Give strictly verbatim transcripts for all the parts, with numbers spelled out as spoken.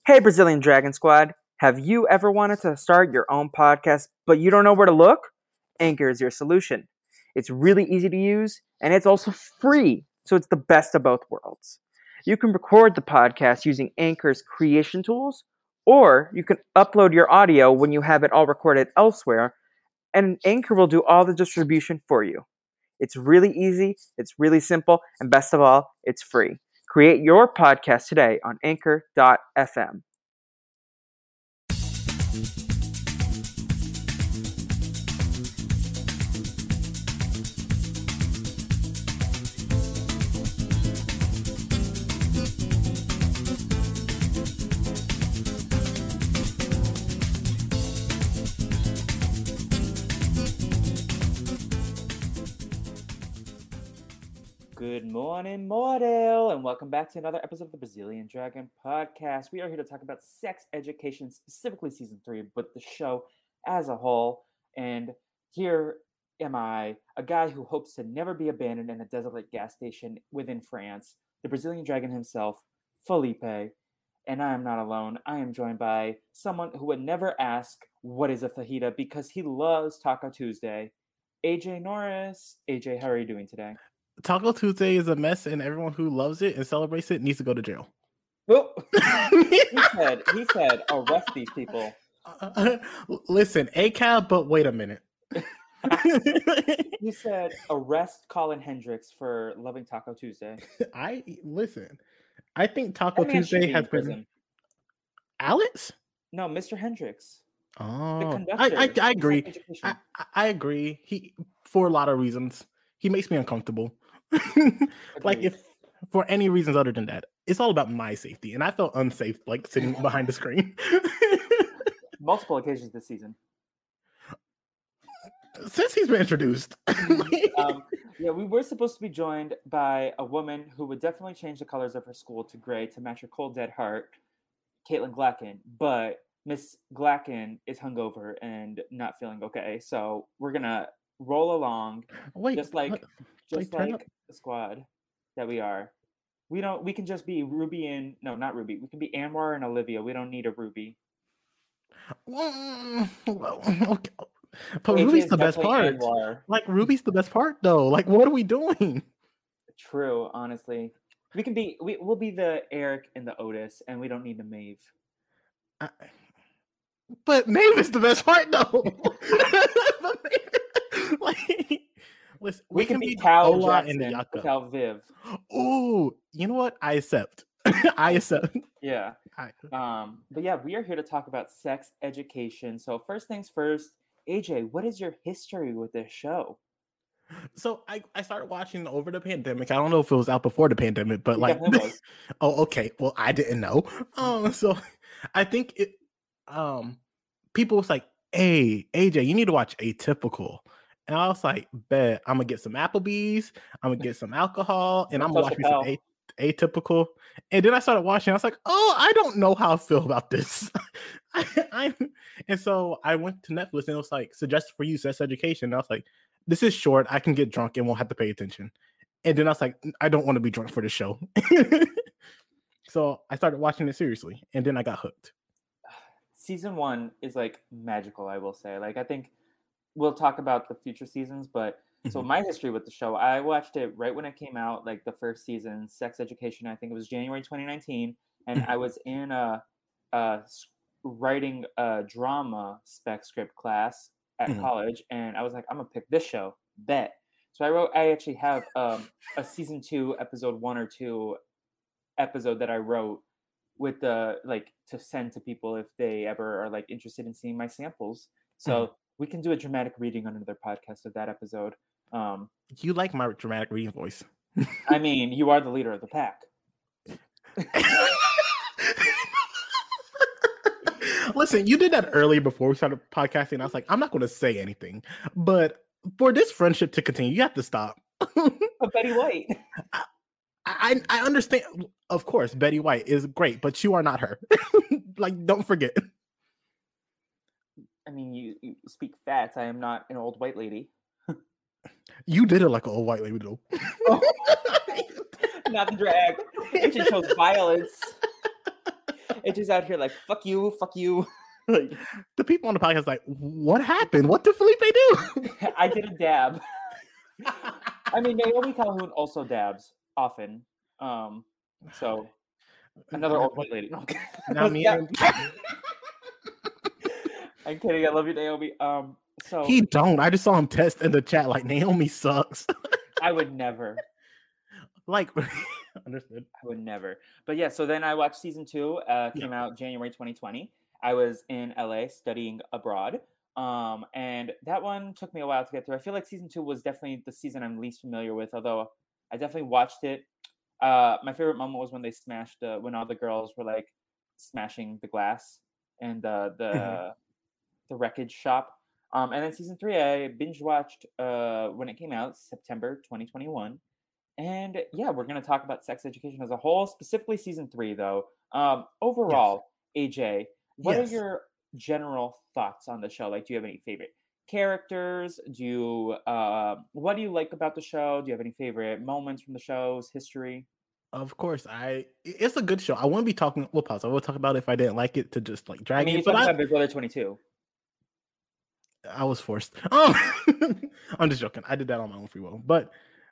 Hey, Brazilian Dragon Squad. Have you ever wanted to start your own podcast, but you don't know where to look? Anchor is your solution. It's really easy to use, and it's also free, so it's the best of both worlds. You can record the podcast using Anchor's creation tools, or you can upload your audio when you have it all recorded elsewhere, and Anchor will do all the distribution for you. It's really easy, it's really simple, and best of all, it's free. Create your podcast today on anchor dot f m. Good morning, Mordale, and welcome back to another episode of the Brazilian Dragon Podcast. We are here to talk about sex education, specifically season three, but the show as a whole. And here am I, a guy who hopes to never be abandoned in a desolate gas station within France, the Brazilian Dragon himself, Felipe. And I am not alone. I am joined by someone who would never ask, what is a fajita, because he loves Taco Tuesday, A J Norris. A J, how are you doing today? Taco Tuesday is a mess, and everyone who loves it and celebrates it needs to go to jail. Well, he said, he said, arrest these people. Uh, listen, A C A B, but wait a minute. He said, arrest Colin Hendricks for loving Taco Tuesday. I listen. I think Taco That man should Tuesday be has in been prison. Alex. No, Mister Hendricks. The Oh, I, conductor. I I in sex agree. education. I, I I agree. He for a lot of reasons. He makes me uncomfortable. Like Agreed. if for any reasons other than that, it's all about my safety, and I felt unsafe like sitting behind the screen. Multiple occasions this season. Since he's been introduced. Um, yeah, we were supposed to be joined by a woman who would definitely change the colors of her school to gray to match her cold dead heart, Caitlin Glacken. But Miss Glacken is hungover and not feeling okay, so we're gonna roll along, Wait, just like what? just Wait, turn like up. the squad that we are. We don't. We can just be Ruby and no, not Ruby. We can be Anwar and Olivia. We don't need a Ruby. Mm, well, okay. But A J Ruby's is the best definitely part. Anwar. Like Ruby's the best part though. Like what are we doing? True, honestly. We can be. We we'll be the Eric and the Otis, and we don't need the Maeve. I, but Maeve is the best part though. Like, listen, We, we, can can be be Cal Ola and Jackson Yaka. without Viv. Oh, you know what? I accept. I accept. Yeah. I, Um. But yeah, we are here to talk about sex education. So first things first, A J, what is your history with this show? so I, I started watching over the pandemic. I don't know if it was out before the pandemic, but It like, definitely was. oh, okay. Well, I didn't know. Um, so I think it. Um, people was like, "Hey, A J, you need to watch Atypical," and I was like, "Bet I'm gonna get some Applebee's. I'm gonna get some alcohol, and No I'm gonna watch social me some pal. A- Atypical." And then I started watching. I was like, "Oh, I don't know how I feel about this." I, I'm, and so I went to Netflix, and it was like suggested for you, sex education. And I was like, "This is short. I can get drunk and won't have to pay attention." And then I was like, "I don't want to be drunk for this show." So I started watching it seriously, and then I got hooked. Season one is like magical, I will say. Like I think we'll talk about the future seasons, but so Mhm. my history with the show, I watched it right when it came out, like the first season, Sex Education. I think it was January twenty nineteen, and Mhm. I was in a, a s- writing a drama spec script class at Mhm. college, and I was like, I'm gonna pick this show, bet. So I wrote. I actually have um, a season two, episode one or two episode that I wrote with the like to send to people if they ever are like interested in seeing my samples. So Mhm. we can do a dramatic reading on another podcast of that episode. Um, You like my dramatic reading voice. I mean, you are the leader of the pack. Listen, you did that earlier before we started podcasting. I was like, I'm not going to say anything, but for this friendship to continue, you have to stop. But Betty White. I, I I understand. Of course, Betty White is great, but you are not her. Like, don't forget. I mean, you, you speak facts. I am not an old white lady. You did it like an old white lady, though. Oh, not the drag. It just shows violence. It's just out here like fuck you, fuck you. Like, the people on the podcast like, what happened? What did Felipe do? I did a dab. I mean, Naomi Calhoun also dabs often. Um, so another old white lady. No, I'm kidding. Not me. Yeah. I'm kidding. I love you, Naomi. Um, so He don't. I just saw him test in the chat like Naomi sucks. I would never. Like, understood. I would never. But yeah, so then I watched season two. Uh, came Yeah. out January twenty twenty. I was in L A studying abroad. Um, and that one took me a while to get through. I feel like season two was definitely the season I'm least familiar with, although I definitely watched it. Uh, my favorite moment was when they smashed, uh, when all the girls were like smashing the glass and uh, the Mhm. the wreckage shop. Um, and then season three, I binge watched uh, when it came out, September twenty twenty-one. And yeah, we're going to talk about Sex Education as a whole, specifically season three, though. Um, overall, A J, what Yes. are your general thoughts on the show? Like, do you have any favorite characters? Do you, uh, what do you like about the show? Do you have any favorite moments from the show's history? Of course, I. It's a good show. I won't be talking. We'll pause. I will talk about it if I didn't like it to just like drag I mean, you it. But talked I, about Big Brother twenty-two. I was forced. Um, I'm just joking. I did that on my own free will. But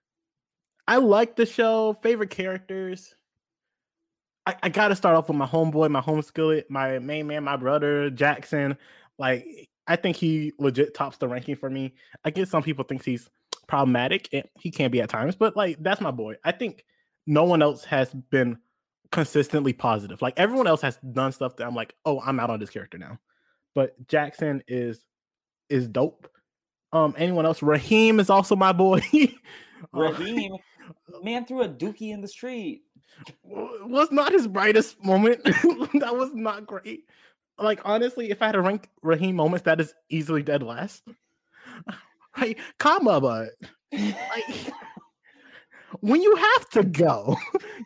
I like the show. Favorite characters. I, I got to start off with my homeboy, my home skillet, my main man, my brother Jackson. Like, I think he legit tops the ranking for me. I guess some people think he's problematic, and he can be at times, but like that's my boy. I think no one else has been consistently positive. Like everyone else has done stuff that I'm like, oh, I'm out on this character now. But Jackson is is dope. Um, anyone else? Raheem is also my boy. Raheem, man threw a dookie in the street. Was not his brightest moment. That was not great. Like honestly, if I had to rank Raheem moments, that is easily dead last. Like, comma, but like when you have to go,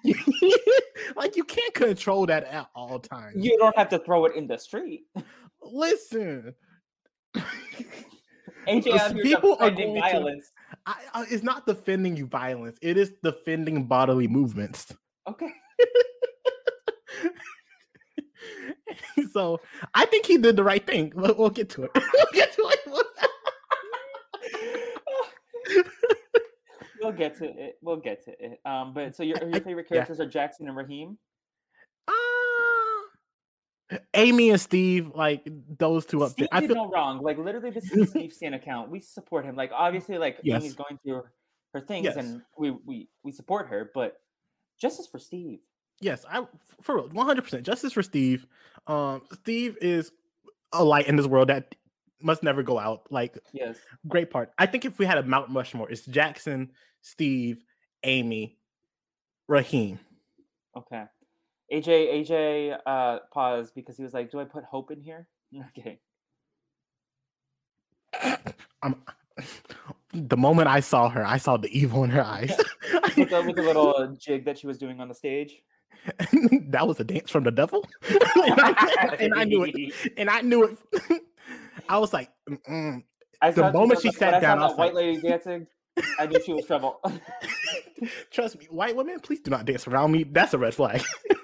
like you can't control that at all times. You don't have to throw it in the street. Listen, A J out here people are defending going violence. to. I, I, it's not defending you violence. It is defending bodily movements. Okay. So I think he did the right thing. We'll, we'll get to it. We'll get to it. We'll get to it. We'll get to it. Um, but so your your favorite characters yeah. are Jackson and Raheem? Uh, Amy and Steve, like those two up Steve there. I did feel no wrong. Like literally, this is a Steve Stan account. We support him. Like obviously, like yes. Amy's going through her, her things, yes. and we we we support her. But justice for Steve. Yes, I for real, one hundred percent justice for Steve. Um, Steve is a light in this world that must never go out. Like, yes, great part. I think if we had a Mount Rushmore, it's Jackson, Steve, Amy, Raheem. Okay. A J, A J, uh, paused because he was like, "Do I put Hope in here?" Okay. Um, the moment I saw her, I saw the evil in her eyes. with, the, with the little jig that she was doing on the stage. That was a dance from the devil, and, I, and I knew it. And I knew it. I was like, mm-mm. I the moment she sat when down, I saw I was that white like, lady dancing. I knew she was trouble. Trust me, white women, please do not dance around me. That's a red flag.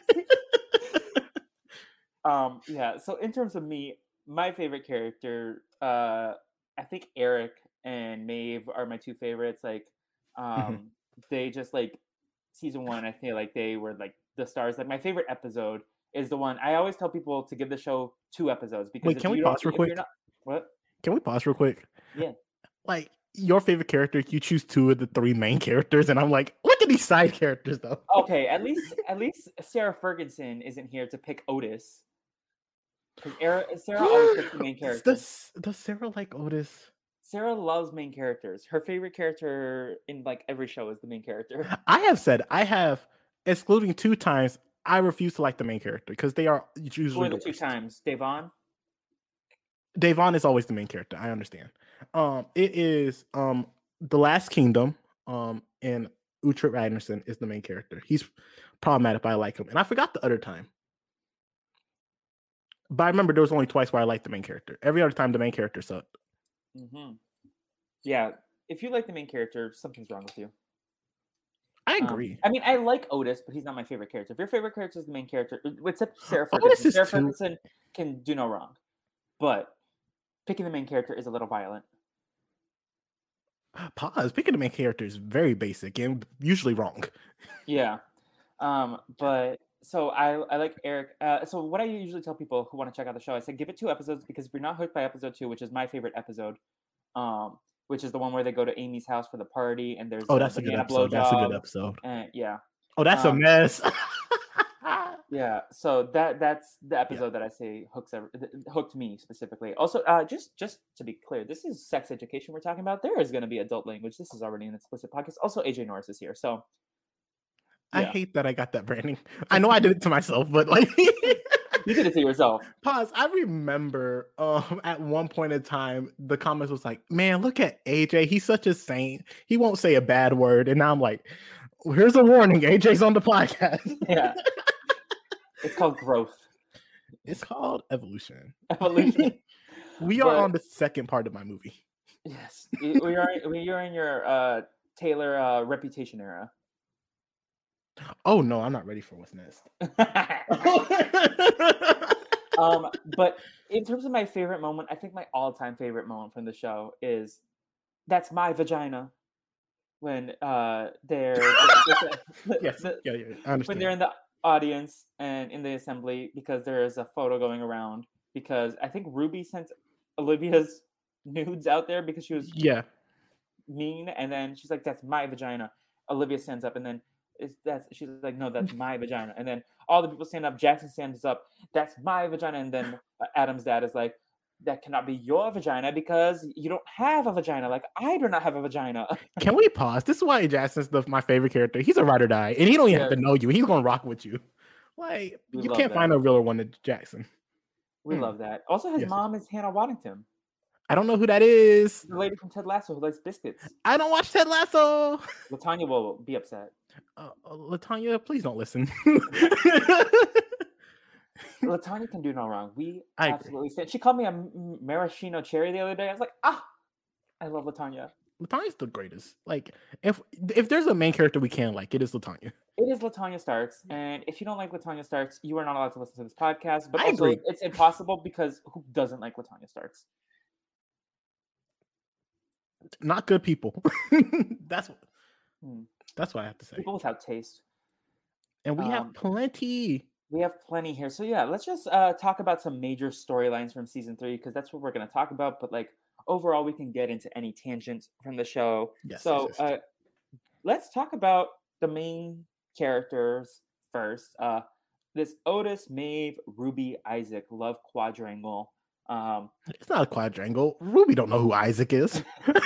um, yeah. So in terms of me, my favorite character, uh, I think Eric and Maeve are my two favorites. Like, um, mm-hmm. they just like season one. I feel like they were like the stars. Like my favorite episode is the one I always tell people to give the show two episodes because wait, can we pause real quick? Not, what? Can we pause real quick? Yeah. Like your favorite character, you choose two of the three main characters, and I'm like, look at these side characters though. Okay, at least at least Sarah Ferguson isn't here to pick Otis. Because Sarah always picks the main character. Does, does Sarah like Otis? Sarah loves main characters. Her favorite character in like every show is the main character. I have said I have, excluding two times, I refuse to like the main character because they are usually Who are the, the two worst. times. Davon. Davon is always the main character. I understand. Um, it is um The Last Kingdom. Um, and Uhtred Ragnarsson is the main character. He's problematic, but I like him. And I forgot the other time. But I remember there was only twice where I liked the main character. Every other time, the main character sucked. Mm-hmm. Yeah, if you like the main character, something's wrong with you. I Um, agree. I mean, I like Otis, but he's not my favorite character. If your favorite character is the main character, except Sarah Otis Ferguson, is Sarah too. Ferguson can do no wrong. But picking the main character is a little violent. Pause. Picking the main character is very basic and usually wrong. Yeah. Um, but so I, I like Eric. Uh, so what I usually tell people who want to check out the show, I say give it two episodes because if you're not hooked by episode two, which is my favorite episode, um, which is the one where they go to Amy's house for the party and there's Oh, the that's a good banana episode. That's a good blowjob. episode. And yeah. Oh, that's Um, a mess. Yeah, so that that's the Yeah. episode that I say hooks ever, th- hooked me specifically. Also, uh, just just to be clear, this is sex education we're talking about. There is going to be adult language. This is already an explicit podcast. Also, A J Norris is here, so I yeah. hate that I got that branding. I know I did it to myself, but like you did it to yourself. Pause. I remember um at one point in time the comments was like, man, look at A J. He's such a saint. He won't say a bad word. And now I'm like, well, here's a warning. A J's on the podcast. Yeah, it's called growth. It's called evolution. Evolution. We are But- on the second part of my movie. Yes, we we are we are in your uh, Taylor uh, reputation era. Oh no, I'm not ready for what's next. um, but in terms of my favorite moment, I think my all-time favorite moment from the show is that's my vagina when uh they're Yes, the- yeah, yeah, I when understand. they're in the audience and in the assembly because there is a photo going around because I think Ruby sent Olivia's nudes out there because she was Yeah. mean, and then she's like, "That's my vagina." Olivia stands up, and then it's that's she's like, "No, that's my vagina." And then all the people stand up. Jackson stands up. That's my vagina. And then uh, Adam's dad is like, "That cannot be your vagina because you don't have a vagina. Like I do not have a vagina." Can we pause? This is why Jackson's the, my favorite character. He's a ride or die, and he don't even have Yeah. to know you. He's gonna rock with you. Like We you love can't that. find a realer one than Jackson. We Hmm. love that. Also, his Yes. mom is Hannah Waddington, I don't know who that is. the lady from Ted Lasso who likes biscuits. I don't watch Ted Lasso. Latanya will be upset. Uh, uh, Latanya, please don't listen. Latanya can do no wrong. We I agree. absolutely stand. She called me a m- maraschino cherry the other day. I was like, ah, I love Latanya. Latanya's the greatest. Like if if there's a main character we can like, it is Latanya. It is Latanya Starks, and if you don't like Latanya Starks, you are not allowed to listen to this podcast. But I also, agree. it's impossible because who doesn't like Latanya Starks? Not good people. That's what. Hmm. That's what I have to say. People without taste. And we um, have plenty. We have plenty here. So yeah, let's just uh, talk about some major storylines from season three because that's what we're going to talk about. But like overall, we can get into any tangents from the show. Yes, so yes, yes. Uh, let's talk about the main characters first. Uh, this Otis, Maeve, Ruby, Isaac love quadrangle. Um, It's not a quadrangle. Ruby don't know who Isaac is.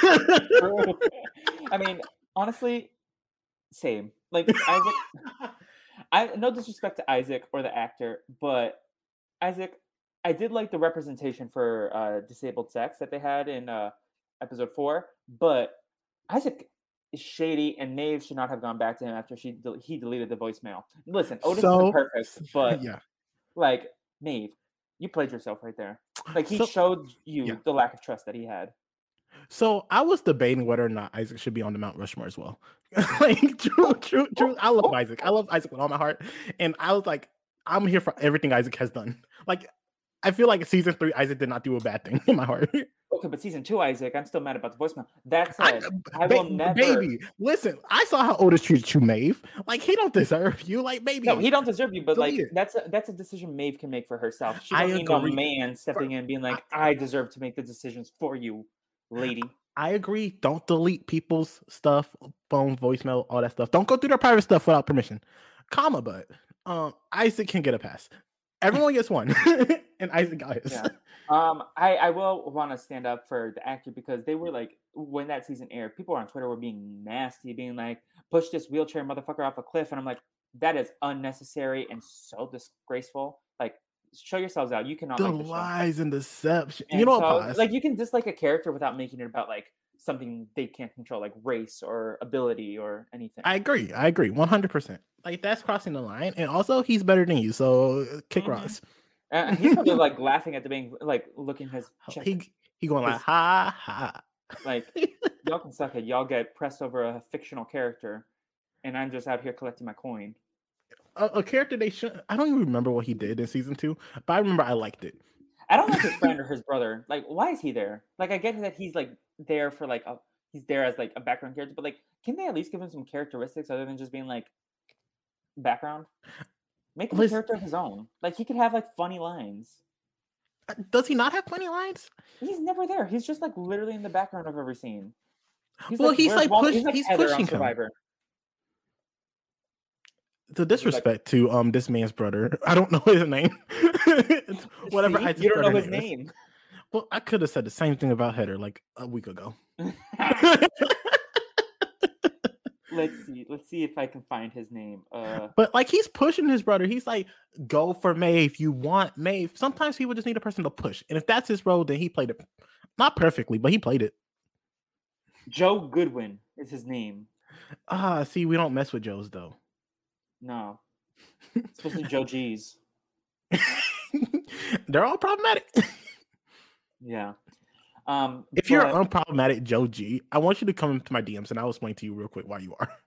I mean, honestly, same. Like Isaac. I no disrespect to Isaac or the actor, but Isaac, I did like the representation for uh, disabled sex that they had in uh, episode four. But Isaac is shady, and Maeve should not have gone back to him after she del- he deleted the voicemail. Listen, Otis So- isn't perfect, but yeah. like Maeve, you played yourself right there. Like he So- showed you yeah. the lack of trust that he had. So I was debating whether or not Isaac should be on the Mount Rushmore as well. Like true, true, true. I love Isaac. I love Isaac with all my heart. And I was like, I'm here for everything Isaac has done. Like, I feel like season three, Isaac did not do a bad thing in my heart. Okay, but season two, Isaac, I'm still mad about the voicemail. That I, said, I, will ba- never. Baby, listen, I saw how Otis treated you, Maeve. Like, he don't deserve you. Like, baby. No, he don't deserve you, but like Delete it. that's a, that's a decision Maeve can make for herself. She I don't need no agree. man stepping in being like, I deserve to make the decisions for you, lady. I agree. Don't delete people's stuff, phone, voicemail, all that stuff. Don't go through their private stuff without permission. Comma, but um, Isaac can get a pass. Everyone gets one, and Isaac got his. Yeah. Um, I, I will want to stand up for the actor because they were like, when that season aired, people on Twitter were being nasty, being like, push this wheelchair motherfucker off a cliff. And I'm like, that is unnecessary and so disgraceful. Like, show yourselves out. You cannot The like the show. lies and deception. And you know so, what? Pause. like, you can dislike a character without making it about like something they can't control, like race or ability or anything. I agree. I agree. one hundred percent. Like, that's crossing the line. And also, he's better than you. So, uh, kick Mhm. rocks. And he's probably like laughing at the being like looking his check. He, he going like, His- ha, ha. Like, y'all can suck it. Y'all get pressed over a fictional character. and I'm just out here collecting my coin. A, a character they should. I don't even remember what he did in season two, but I remember I liked it. I don't like his friend or his brother. Like, why is he there? Like, I get that he's like there for like a he's there as like a background character, but like, can they at least give him some characteristics other than just being like background? Make him a Listen- character of his own. Like, he could have like funny lines. Uh, Does he not have funny lines? He's never there. He's just like literally in the background of every scene. Well, he's, where's like, Walter- push- he's Heather on pushing him. Survivor. The disrespect to um this man's brother. I don't know his name. It's whatever. See? Isaac's You don't know brother his is. name. Well, I could have said the same thing about Heather like a week ago. Let's see. Let's see if I can find his name. Uh, But like he's pushing his brother. He's like, go for Maeve. You want Maeve. Sometimes people just need a person to push. And if that's his role, then he played it not perfectly, but he played it. Joe Goodwin is his name. Ah, see, we don't mess with Joes though. No, especially Joe G's. They're all problematic. Yeah. Um, If you're but- an unproblematic Joe G, I want you to come into my D Ms and I'll explain to you real quick why you are.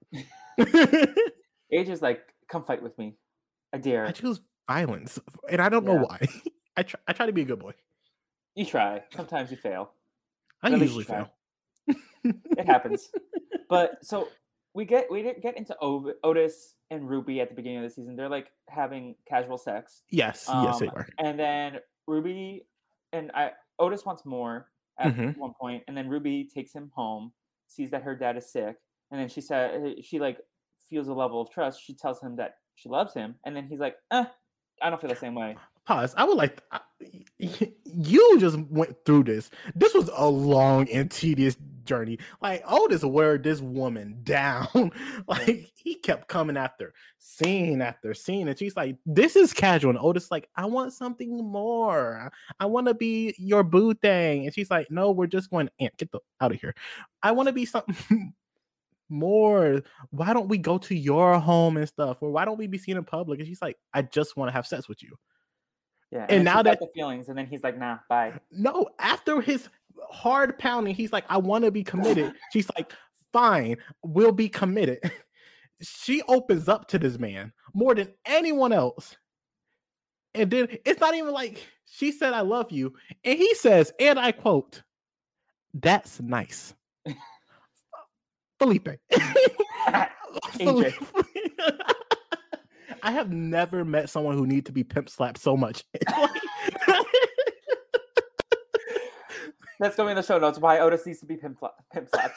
Age is like, come fight with me. I dare. I choose violence, and I don't Yeah. know why. I try. I try to be a good boy. You try. Sometimes you fail. I At least usually you try. fail. It happens. But so we get we didn't get into Ov- Otis and Ruby at the beginning of the season. They're like having casual sex. Yes, yes, they Um, are. And then Ruby and I Otis wants more at Mhm. one point, and then Ruby takes him home, sees that her dad is sick, and then she said she like feels a level of trust. She tells him that she loves him, and then he's like, "Eh, I don't feel the same way." Pause. I would like. I, you just went through this. This was a long and tedious journey. Like Otis wore this woman down. Like he kept coming after scene after scene, and she's like, "This is casual." And Otis like, "I want something more. I want to be your boo thing." And she's like, "No, we're just going. Aunt, get the out of here. I want to be something." More. Why don't we go to your home and stuff? Or why don't we be seen in public? And she's like, I just want to have sex with you. Yeah. And then now she's got that- the feelings, and then he's like, "Nah, bye." No, after his hard pounding, he's like, I want to be committed. She's like, fine, we'll be committed. She opens up to this man more than anyone else. And then it's not even like she said, I love you. And he says, and I quote, that's nice. Felipe. Felipe. I have never met someone who needs to be pimp slapped so much. That's going in the show notes. Why Otis needs to be pimp, fla- pimp slapped.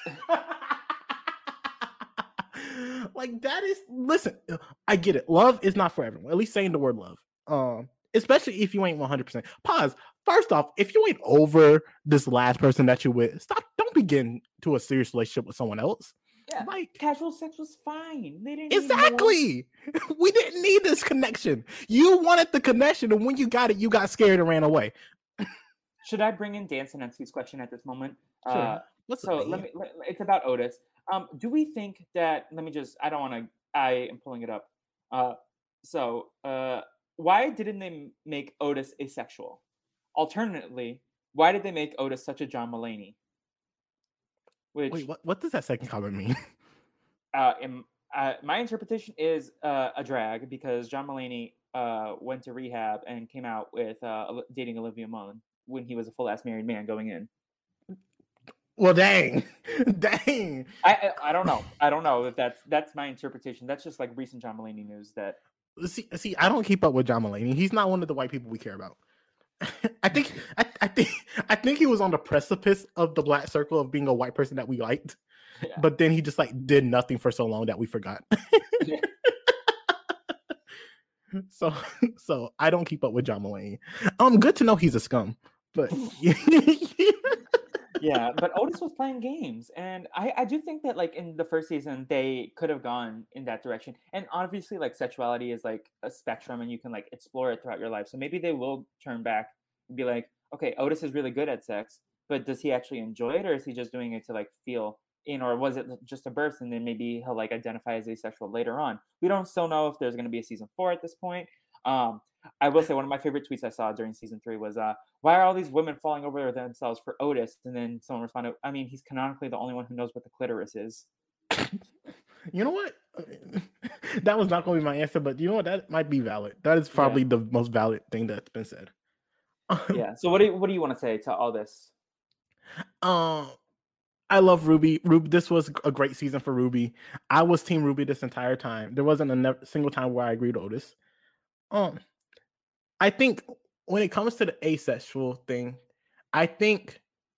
Like that is listen, I get it. Love is not for everyone. At least saying the word love. Um, especially if you ain't one hundred percent. Pause. First off, if you ain't over this last person that you with, stop. Don't begin to a serious relationship with someone else. Yeah, Like casual sex was fine. They didn't need more. exactly. We didn't need this connection. You wanted the connection, and when you got it, you got scared and ran away. Should I bring in Dan Sinensky's question at this moment? Sure. Uh, What's so up, let babe? me. Let, it's about Otis. Um, do we think that? Let me just. I don't want to. I am pulling it up. Uh, so uh, why didn't they m- make Otis asexual? Alternately, why did they make Otis such a John Mulaney? Which, Wait, what, what does that second comment mean? uh, in, uh, my interpretation is uh, a drag because John Mulaney uh, went to rehab and came out with uh, Oli- dating Olivia Munn when he was a full ass married man going in. Well, dang, dang. I, I I don't know. I don't know if that's that's my interpretation. That's just like recent John Mulaney news that See, see, I don't keep up with John Mulaney. He's not one of the white people we care about. I think, I, I think, I think he was on the precipice of the black circle of being a white person that we liked, Yeah. but then he just like did nothing for so long that we forgot. Yeah. So, so I don't keep up with John Mulaney. Um, good to know he's a scum, but yeah, but Otis was playing games, and I, I do think that like in the first season they could have gone in that direction. And obviously, like sexuality is like a spectrum, and you can like explore it throughout your life. So maybe they will turn back and be like, okay, Otis is really good at sex, but does he actually enjoy it, or is he just doing it to like feel in, or was it just a burst, and then maybe he'll like identify as asexual later on? We don't still know if there's going to be a season four at this point. Um, I will say one of my favorite tweets I saw during season three was, uh, why are all these women falling over themselves for Otis? And then someone responded, I mean, he's canonically the only one who knows what the clitoris is. you know what? That was not going to be my answer, but you know what? That might be valid. That is probably yeah. the most valid thing that's been said. Yeah. So what do you, what do you want to say to all this? Um, I love Ruby. Ruby. This was a great season for Ruby. I was Team Ruby this entire time. There wasn't a ne- single time where I agreed with Otis. Um, I think when it comes to the asexual thing, I think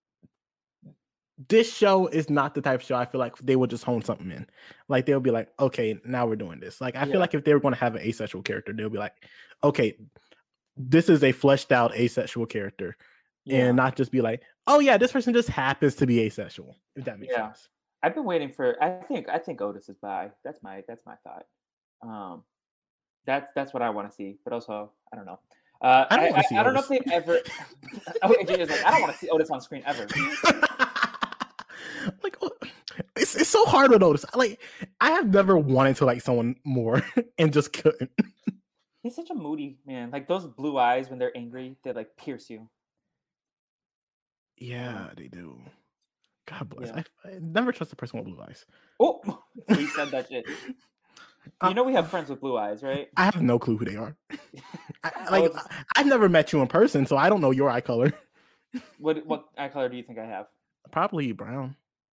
this show is not the type of show I feel like they would just hone something in. Like they'll be like, okay, now we're doing this. Like I yeah. feel like if they were going to have an asexual character, they'll be like, okay, this is a fleshed out asexual character. Yeah. And not just be like, oh yeah, this person just happens to be asexual. If that makes yeah. sense. I've been waiting for. I think. I think Otis is bi. That's my. That's my thought. Um, that's that's what I want to see. But also, I don't know. Uh, I don't, I, I, I don't know if they ever. Oh, J J's like, I don't want to see Otis on screen ever. Like, it's it's so hard with Otis. Like, I have never wanted to like someone more and just couldn't. He's such a moody man. Like those blue eyes when they're angry, they like pierce you. Yeah, they do. God bless. Yeah. I, I never trust a person with blue eyes. Oh, we said that shit. You know we have friends with blue eyes, right? I have no clue who they are. I, like just... I've never met you in person, so I don't know your eye color. What what eye color do you think I have? Probably brown.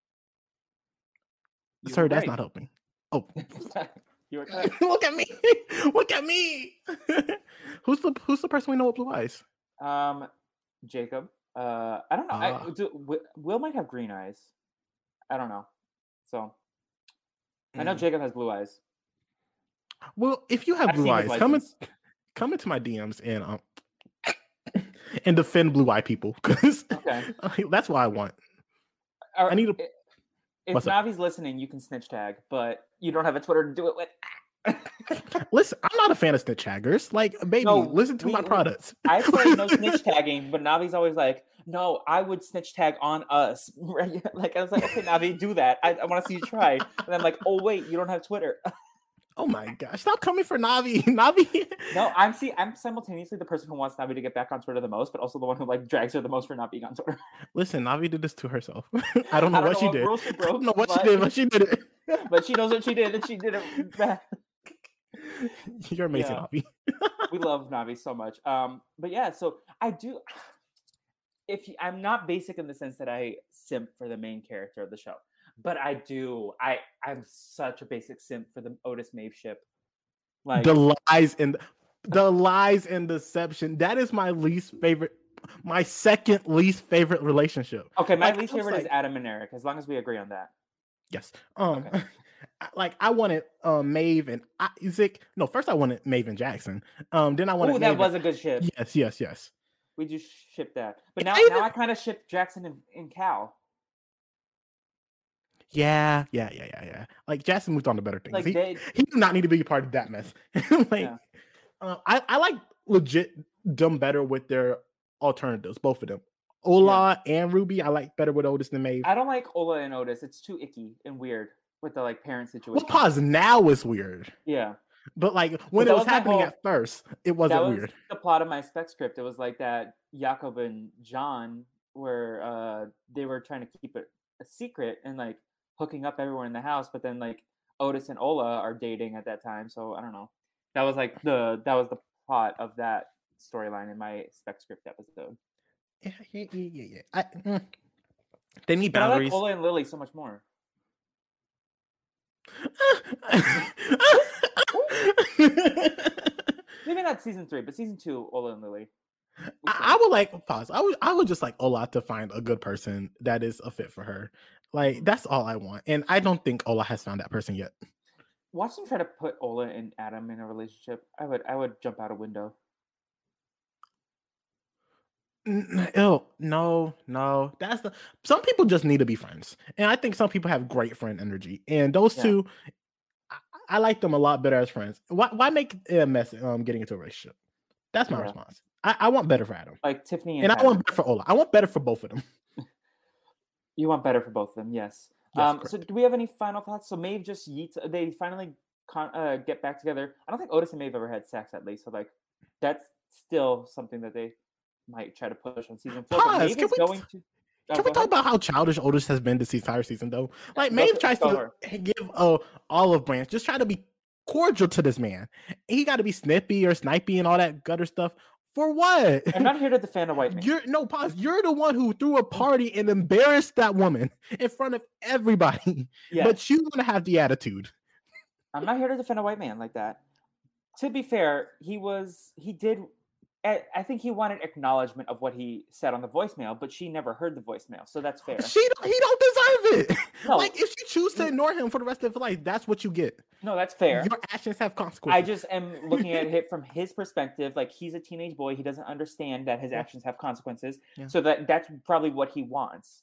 You Sir, that's right. Not helping. Oh, you were correct. Look at me! Look at me! Who's the Who's the person we know with blue eyes? Um, Jacob. Uh, I don't know. Uh, I, do, Will might have green eyes. I don't know. So, mm. I know Jacob has blue eyes. Well, if you have I've blue eyes, come in, come into my D Ms and um and defend blue eye people because okay. That's what I want. Right, I need to. If Navi's listening, you can snitch tag, but you don't have a Twitter to do it with. Listen, I'm not a fan of snitch taggers. Like, baby, no, listen to we, my products. I say no snitch tagging, but Navi's always like, no, I would snitch tag on us. Like, I was like, okay, Navi, do that. I, I want to see you try. And I'm like, oh, wait, you don't have Twitter. Oh my gosh, stop coming for Navi. Navi. No, I'm see I'm simultaneously the person who wants Navi to get back on Twitter the most, but also the one who like drags her the most for not being on Twitter. Listen, Navi did this to herself. I don't know I don't what know she what did. She broke, I don't know what but, she did, but she did it. But she knows what she did, and she did it back. You're amazing, yeah. Navi. We love Navi so much. Um, but yeah, so I do. If you, I'm not basic in the sense that I simp for the main character of the show. But I do. I I'm such a basic simp for the Otis Maeve ship. Like the lies and the lies and deception. That is my least favorite. My second least favorite relationship. Okay, my like, least favorite like, is Adam and Eric. As long as we agree on that. Yes. Um. Okay. Like I wanted um, Maeve and Isaac. No, first I wanted Maeve and Jackson. Um. Then I wanted. Oh, that was a good ship. Yes. Yes. Yes. We just shipped that. But now, even, now I kind of ship Jackson and, and Cal. Yeah, yeah, yeah, yeah, yeah. Like Jackson moved on to better things. Like he, they, he did not need to be a part of that mess. Like, yeah. uh, I, I like legit them better with their alternatives, both of them. Ola yeah. and Ruby, I like better with Otis than Maeve. I don't like Ola and Otis. It's too icky and weird with the like parent situation. Well, pause now is weird. Yeah. But like when but it was, was happening whole, at first, it wasn't that was weird. The plot of my spec script, it was like that Jakob and John where uh, they were trying to keep it a secret and like hooking up everyone in the house, but then like Otis and Ola are dating at that time, so I don't know. That was like the that was the plot of that storyline in my spec script episode. Yeah, yeah, yeah, yeah. yeah. I, mm, they need boundaries. But I like Ola and Lily so much more. Maybe not season three, but season two, Ola and Lily. I, I would like pause. I would I would just like Ola to find a good person that is a fit for her. Like that's all I want, and I don't think Ola has found that person yet. Watch them try to put Ola and Adam in a relationship. I would I would jump out a window. Ew, no, no. That's the. Some people just need to be friends, and I think some people have great friend energy, and those yeah. two, I, I like them a lot better as friends. Why why make a mess? Um, getting into a relationship. That's my yeah. response. I, I want better for Adam. Like Tiffany and, and I want better for Ola. I want better for both of them. You want better for both of them, yes. yes um, so do we have any final thoughts? So Maeve just yeets. They finally con- uh, get back together. I don't think Otis and Maeve ever had sex at least. So like that's still something that they might try to push on season four. Pause. But Maeve Can is we, going to. Oh, Can we go talk ahead. about how childish Otis has been this entire season, though? Like, Go, Maeve tries go to her. give a olive branch, just try to be cordial to this man. He got to be snippy or snipey and all that gutter stuff. For what? I'm not here to defend a white man. You're no pause. You're the one who threw a party and embarrassed that woman in front of everybody. Yes. But you want to have the attitude. I'm not here to defend a white man like that. To be fair, he was he did. I think he wanted acknowledgement of what he said on the voicemail, but she never heard the voicemail, so that's fair. She don't, he don't deserve it. No. Like, if you choose to ignore him for the rest of his life, that's what you get. No, that's fair. Your actions have consequences. I just am looking at it from his perspective. Like, he's a teenage boy. He doesn't understand that his Yeah. actions have consequences. Yeah. So that that's probably what he wants.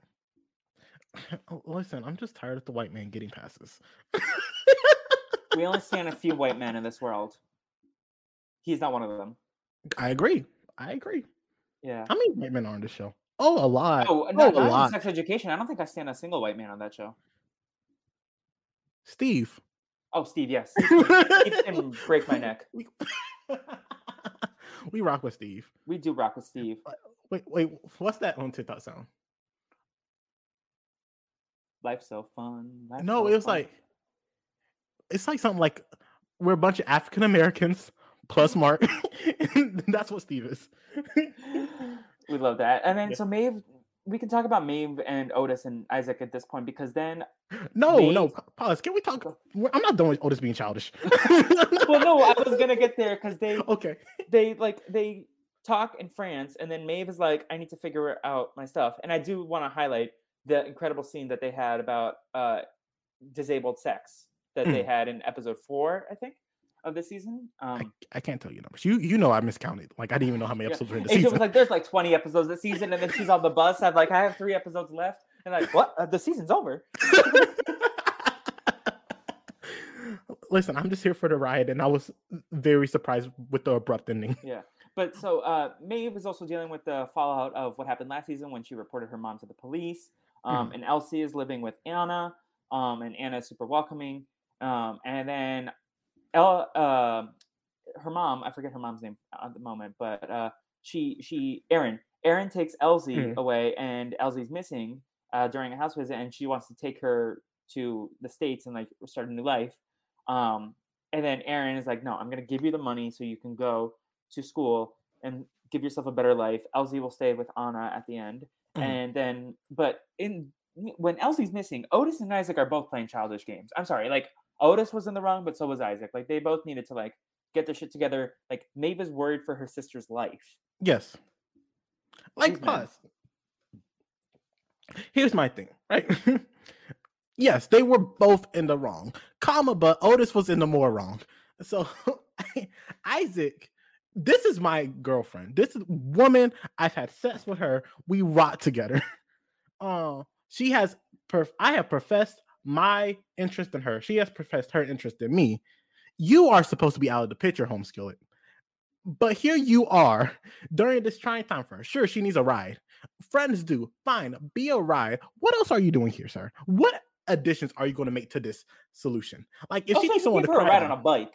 Listen, I'm just tired of the white man getting passes. We only stand a few white men in this world. He's not one of them. I agree. I agree. Yeah. How many white men are on this show? Oh, a lot. Oh, oh not, a not lot. in Sex Education. I don't think I stand a single white man on that show. Steve. Oh, Steve, yes. Steve can, Steve can break my neck. We, we rock with Steve. We do rock with Steve. Wait, wait. What's that on TikTok sound? Life's so fun. Life's No, so it was fun. like, it's like something like, we're a bunch of African Americans plus Mark. And that's what Steve is. We love that. And then, Yeah. so Maeve, we can talk about Maeve and Otis and Isaac at this point, because then, No, Maeve- no. Pause. Can we talk? I'm not done with Otis being childish. well, no, I was going to get there because they, Okay. they like, they talk in France, and then Maeve is like, I need to figure out my stuff. And I do want to highlight the incredible scene that they had about uh, disabled sex that they had in episode four, I think, of this season. Um, I, I can't tell you numbers. You you know I miscounted. Like, I didn't even know how many yeah. episodes were in the Angel season. was like, there's like twenty episodes this season, and then she's on the bus. I'm like, I have three episodes left. And like, what? Uh, the season's over. Listen, I'm just here for the ride, and I was very surprised with the abrupt ending. Yeah. But so uh, Maeve is also dealing with the fallout of what happened last season when she reported her mom to the police. Um, Mhm. And Elsie is living with Anna, um, and Anna is super welcoming. Um, and then El, uh, her mom, I forget her mom's name at the moment, but uh, she, she, Erin, Erin takes Elsie Mhm. away, and Elsie's missing uh, during a house visit, and she wants to take her to the States and like start a new life. Um, and then Erin is like, no, I'm going to give you the money so you can go to school and give yourself a better life. Elsie will stay with Anna at the end. Mhm. And then, but in when Elsie's missing, Otis and Isaac are both playing childish games. I'm sorry, like Otis was in the wrong, but so was Isaac. Like they both needed to like get their shit together. Like Maeve is worried for her sister's life. Yes. Like, Jeez, man. pause. Here's my thing, right? Yes, they were both in the wrong, comma, but Otis was in the more wrong. So Isaac, this is my girlfriend. This is woman. I've had sex with her. We rock together. Uh, she has. Perf- I have professed my interest in her. She has professed her interest in me. You are supposed to be out of the picture, home skillet. But here you are during this trying time for her. Sure, she needs a ride. Friends do. Fine, be a ride. What else are you doing here, sir? What additions are you going to make to this solution? Like, if Also, she needs you someone give to her a cry ride on on, a bike.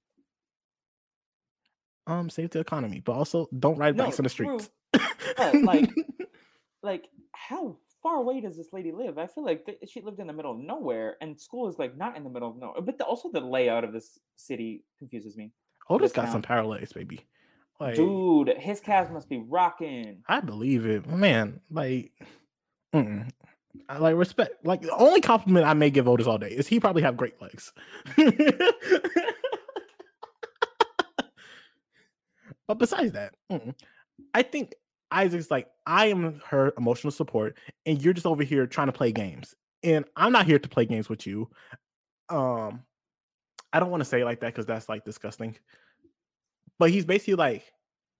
um, save the economy, but also don't ride No, bikes in the true. streets. But like, like how far away does this lady live? I feel like th- she lived in the middle of nowhere, and school is like not in the middle of nowhere. But the, also the layout of this city confuses me. Otis this got town. some parallels, baby. Like, Dude, his cast must be rocking. I believe it, man. Like, mm-mm. I like respect. Like, the only compliment I may give Otis all day is he probably have great legs. But besides that, mm, I think Isaac's like, I am her emotional support, and you're just over here trying to play games, and I'm not here to play games with you. Um, I don't want to say it like that because that's like disgusting. But he's basically like,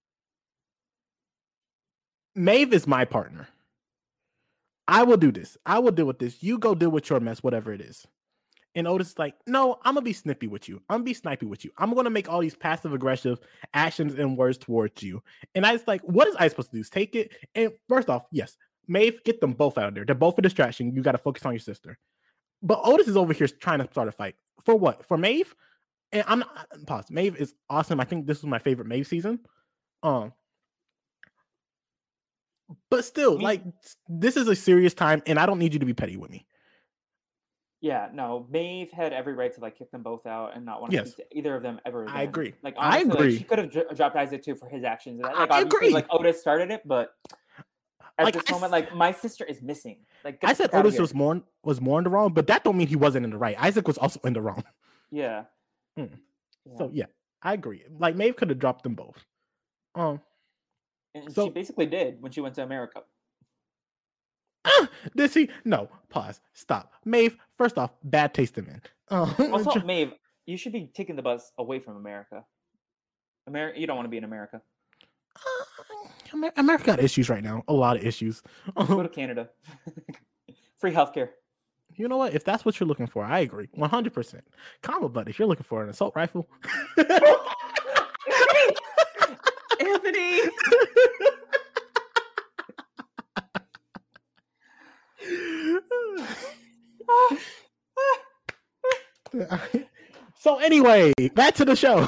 Maeve is my partner. I will do this. I will deal with this. You go deal with your mess, whatever it is. And Otis is like, no, I'm going to be snippy with you. I'm going to be snipey with you. I'm going to make all these passive aggressive actions and words towards you. And I was like, what is I supposed to do? Is take it? And first off, yes, Maeve, get them both out of there. They're both a distraction. You got to focus on your sister. But Otis is over here trying to start a fight. For what? For Maeve? And I'm not, pause. Maeve is awesome. I think this was my favorite Maeve season. Um, But still, Me- like, this is a serious time, and I don't need you to be petty with me. Yeah, no, Maeve had every right to like kick them both out and not want to Yes. speak to either of them ever again. I agree. Like I honestly, like agree. she could have dro- dropped Isaac too for his actions. Like I obviously, agree. like Otis started it, but at Like, this I moment, s- like my sister is missing. Like get I the said fuck outta Otis here. was more was more in the wrong, but that don't mean he wasn't in the right. Isaac was also in the wrong. Yeah. Hmm. Yeah. So yeah, I agree. Like Maeve could have dropped them both. Um, And so- she basically did when she went to America. did she? No. Pause. Stop. Maeve. First off, bad taste in men. Um, Also, Maeve, you should be taking the bus away from America. America, you don't want to be in America. uh, Amer- America got issues right now. A lot of issues. Go to Canada. Free healthcare. You know what? If that's what you're looking for, I agree. one hundred percent. Comma, but if you're looking for an assault rifle. Anthony. So anyway, back to the show.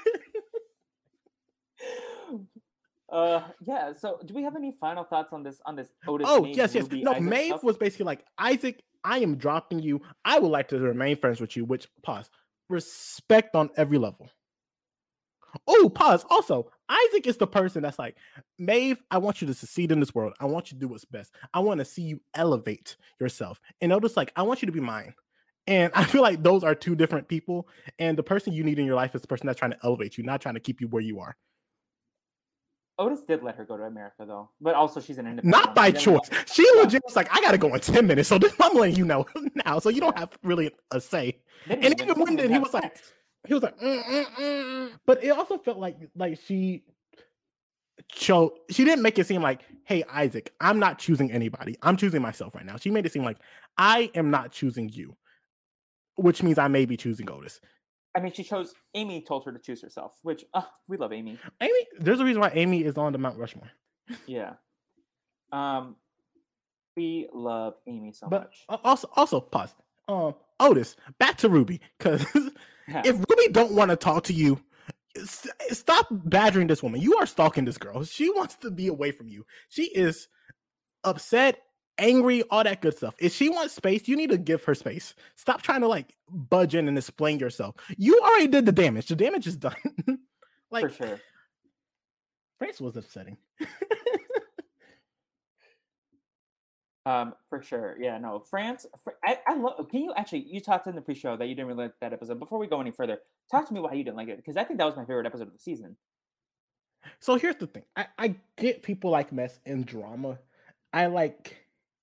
Uh, yeah. So, do we have any final thoughts on this? On this Otis? Oh, Maeve, yes, yes. Ruby, No, Isaac Maeve stuff? was basically like, Isaac, I am dropping you. I would like to remain friends with you, which, pause, respect on every level. Oh, pause. Also, Isaac is the person that's like, Maeve, I want you to succeed in this world. I want you to do what's best. I want to see you elevate yourself. And Otis, like, I want you to be mine. And I feel like those are two different people. And the person you need in your life is the person that's trying to elevate you, not trying to keep you where you are. Otis did let her go to America, though, but also she's an independent. Not by woman. She doesn't- choice. She legit was like, I gotta go in ten minutes. So this, I'm letting you know now. So you don't have really a say. They didn't And even they when didn't did he have was like, sex. he was like, mm, mm, mm. But it also felt like like she chose. She didn't make it seem like, hey, Isaac, I'm not choosing anybody. I'm choosing myself right now. She made it seem like I am not choosing you, which means I may be choosing Otis. I mean, she chose. Amy told her to choose herself, which uh, we love Amy. Amy, there's a reason why Amy is on the Mount Rushmore. Yeah. Um, we love Amy so But much. uh, also, also pause. Um, Otis, back to Ruby, because Yeah. if Ruby don't want to talk to you, s- stop badgering this woman. You are stalking this girl. She wants to be away from you. She is upset, angry, all that good stuff. If she wants space, you need to give her space. Stop trying to like budge in and explain yourself. You already did the damage. The damage is done. Like, For sure. France was upsetting. Um, for sure. Yeah, no. France, Fr- I, I love. Can you actually? You talked in the pre-show that you didn't really like that episode. Before we go any further, talk to me why you didn't like it, because I think that was my favorite episode of the season. So here's the thing. I, I get people like mess and drama. I like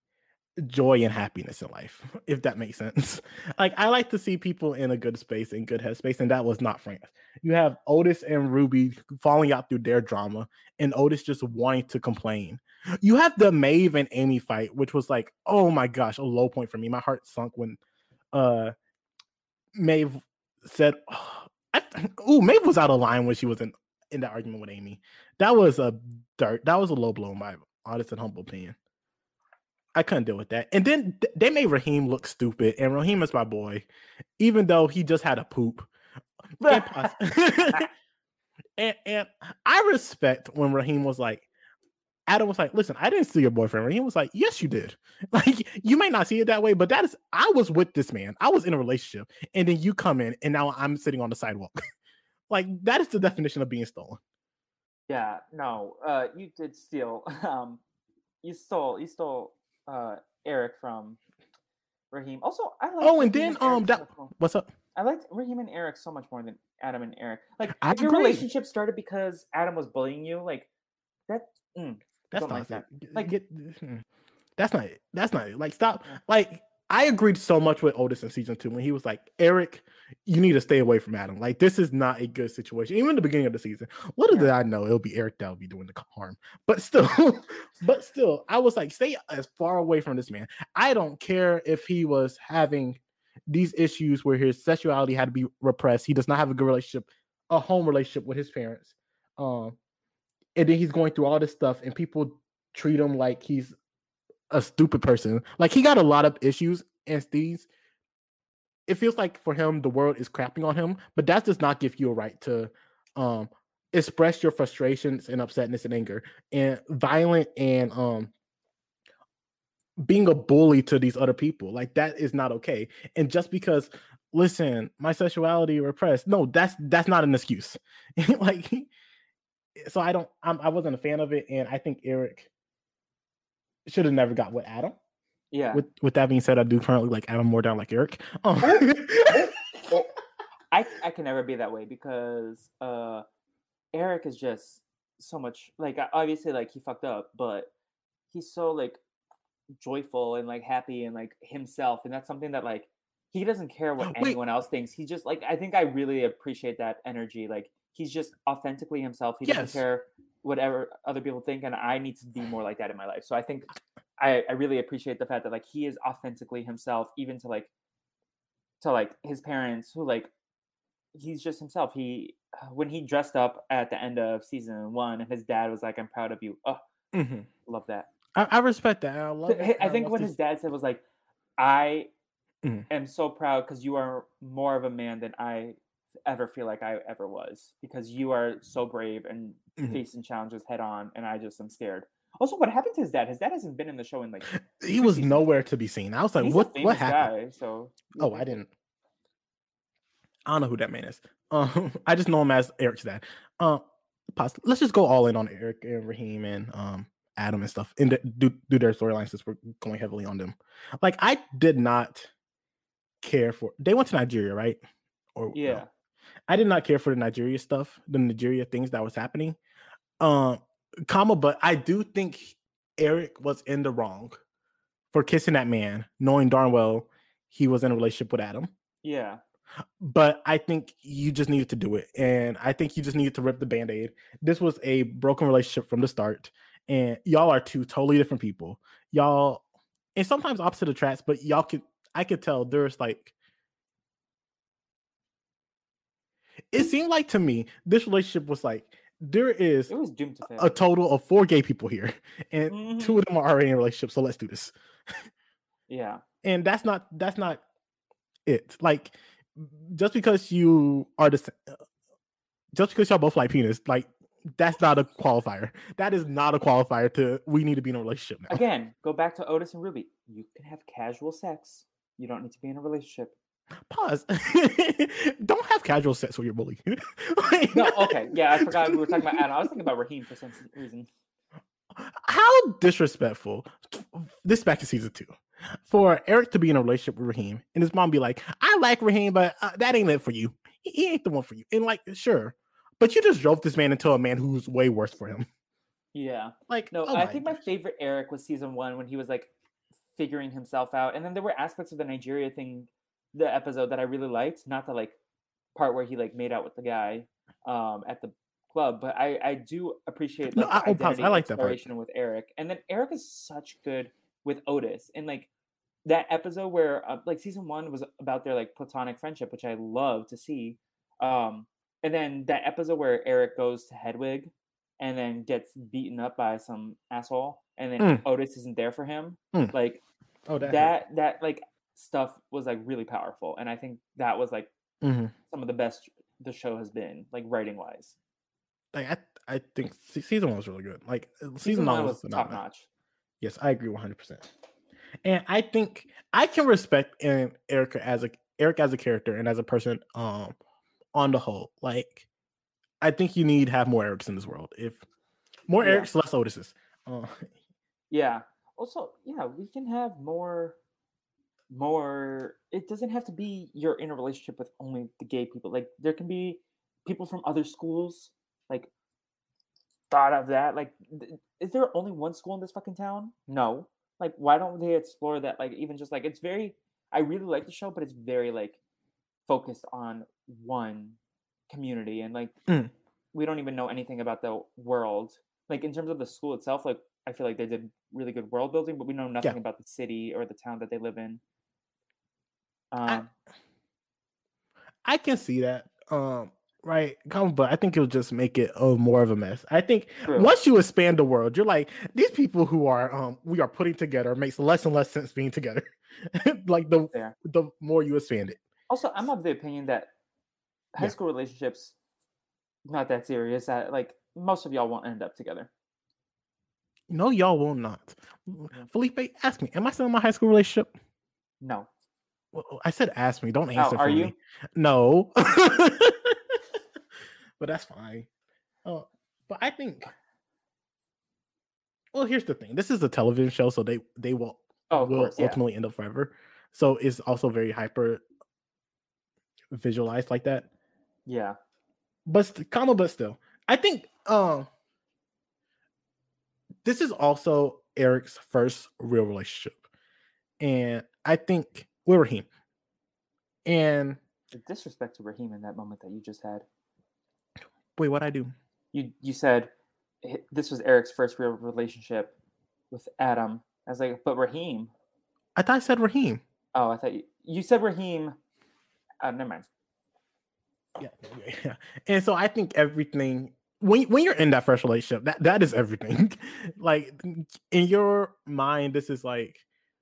joy and happiness in life, if that makes sense. Like I like to see people in a good space, in good headspace, and that was not France. You have Otis and Ruby falling out through their drama, and Otis just wanting to complain. You have the Maeve and Amy fight, which was like, oh my gosh, a low point for me. My heart sunk when uh Maeve said, oh, I, ooh, Maeve was out of line when she was in, in that argument with Amy. That was a dirt, that was a low blow in my honest and humble opinion. I couldn't deal with that. And then th- they made Raheem look stupid, and Raheem is my boy, even though he just had a poop. And, pos- and, and I respect when Raheem was like, Adam was like, listen, I didn't see your boyfriend. Raheem was like, yes, you did. Like, you may not see it that way, but that is, I was with this man. I was in a relationship, and then you come in, and now I'm sitting on the sidewalk. Like, that is the definition of being stolen. Yeah, no, uh, you did steal. Um, you stole. You stole uh Eric from Raheem. Also, I like. Oh, and then um, that what's up? I liked Raheem and Eric so much more than Adam and Eric. Like, I if your agree. relationship started because Adam was bullying you, like that. Mm, That's don't not like that. it. Like- Get, hmm. that's not it. That's not it. Like, stop. Like, I agreed so much with Otis in season two when he was like, Eric, you need to stay away from Adam. Like, this is not a good situation. Even in the beginning of the season, little did I know it'll be Eric that'll be doing the harm. But still, but still, I was like, stay as far away from this man. I don't care if he was having these issues where his sexuality had to be repressed. He does not have a good relationship, a home relationship with his parents. Um, and then he's going through all this stuff, and people treat him like he's a stupid person. Like, he got a lot of issues, and these, it feels like for him the world is crapping on him, but that does not give you a right to um express your frustrations and upsetness and anger, and violent and um being a bully to these other people. Like that is not okay. And just because, listen, my sexuality repressed, no, that's that's not an excuse. Like, so I don't, I'm, I wasn't a fan of it, and I think Eric should have never got with Adam. Yeah. With with that being said, I do currently like Adam more down like Eric. Um, Well, I I can never be that way because uh, Eric is just so much like obviously like he fucked up, but he's so like joyful and like happy and like himself, and that's something that like he doesn't care what Wait. anyone else thinks. He just like I think I really appreciate that energy. Like he's just authentically himself. He doesn't Yes. care whatever other people think, and I need to be more like that in my life. So I think I, I really appreciate the fact that like he is authentically himself, even to like to like his parents who like he's just himself. He when he dressed up at the end of season one and his dad was like, "I'm proud of you." Oh, Mhm. love that. I, I respect that. I love it. I think love what to his dad said was like, "I Mhm. am so proud because you are more of a man than I ever feel like I ever was because you are so brave and Mhm. facing challenges head on, and I just am scared." Also, what happened to his dad? His dad hasn't been in the show in like He two was seasons. nowhere to be seen. I was like, He's what a famous what happened? guy, so Oh, I didn't. I don't know who that man is. Um, I just know him as Eric's dad. Um, pause. Let's just go all in on Eric and Raheem and um Adam and stuff, and do do their storylines since we're going heavily on them. Like I did not care for. They went to Nigeria, right? Or yeah. no? I did not care for the Nigeria stuff, the Nigeria things that was happening. Um, comma, but I do think Eric was in the wrong for kissing that man, knowing darn well he was in a relationship with Adam. Yeah. But I think you just needed to do it. And I think you just needed to rip the Band-Aid. This was a broken relationship from the start. And y'all are two totally different people. Y'all, and sometimes opposite attracts, but y'all could, I could tell there's like, it seemed like to me, this relationship was like, there is It was doomed to fail. a total of four gay people here, and Mhm. two of them are already in a relationship. So let's do this. Yeah. And that's not, that's not it. Like, just because you are the just because y'all both like penis, like that's not a qualifier. That is not a qualifier to we need to be in a relationship now. Again, go back to Otis and Ruby. You can have casual sex. You don't need to be in a relationship. Pause. Don't have casual sex with your bully. Like, No, okay. Yeah, I forgot we were talking about Adam. I was thinking about Raheem for some reason. how disrespectful. This is back to season two. For Eric to be in a relationship with Raheem and his mom be like, I like Raheem, but uh, that ain't it for you. He, he ain't the one for you. And like, sure. But you just drove this man into a man who's way worse for him. Yeah. Like, No, oh I my think my gosh. favorite Eric was season one when he was like figuring himself out. And then there were aspects of the Nigeria thing, the episode that I really liked. Not the like part where he like made out with the guy um at the club, but I I do appreciate No, like I, the oh, pause. identity I like that part. exploration with Eric. And then Eric is such good with Otis. And like that episode where uh, like season one was about their like platonic friendship, which I love to see. Um and then that episode where Eric goes to Hedwig and then gets beaten up by some asshole, and then Mm. Otis isn't there for him. Mm. Like Oh, that. that that like stuff was like really powerful, and I think that was like Mm-hmm. some of the best the show has been, like writing wise. Like I, I think se- season one was really good. Like season, Season one one was was top phenomenal. notch. Yes, I agree one hundred percent. And I think I can respect and Erica as a Eric as a character and as a person um on the whole. Like I think you need to have more Erics in this world. If more Yeah. Erics, less Otises. Uh, Yeah. Also, yeah, we can have more more it doesn't have to be you're in a relationship with only the gay people. Like there can be people from other schools like thought of that. Like th- is there only one school in this fucking town? No. Like why don't they explore that? Like even just like it's very I really like the show, but it's very like focused on one community, and like Mm. we don't even know anything about the world. Like in terms of the school itself, like I feel like they did really good world building, but we know nothing Yeah. about the city or the town that they live in. I, Um, I can see that. Um, right, come, but I think it'll just make it oh, more of a mess. I think True. once you expand the world, you're like these people who are um we are putting together makes less and less sense being together. Like the Fair. the more you expand it. Also, I'm of the opinion that high Yeah. school relationships not that serious. I, like most of y'all won't end up together. No, y'all will not. Yeah. Felipe, ask me. Am I still in my high school relationship? No. Well, I said ask me. Don't Oh, answer are for you? me. No. But that's fine. Uh, but I think. Well, here's the thing. This is a television show, so they they will Oh, of will course, yeah. ultimately end up forever. So it's also very hyper visualized like that. Yeah. But st- comma, but still, I think um this is also Eric's first real relationship, and I think with Raheem. And The disrespect to Raheem in that moment that you just had. wait, what I do? You you said h- this was Eric's first real relationship with Adam. I was like, but Raheem. I thought I said Raheem. Oh, I thought you you said Raheem. Uh, never mind. Yeah, yeah, yeah. And so I think everything when when you're in that first relationship, that that is everything. Like in your mind, this is like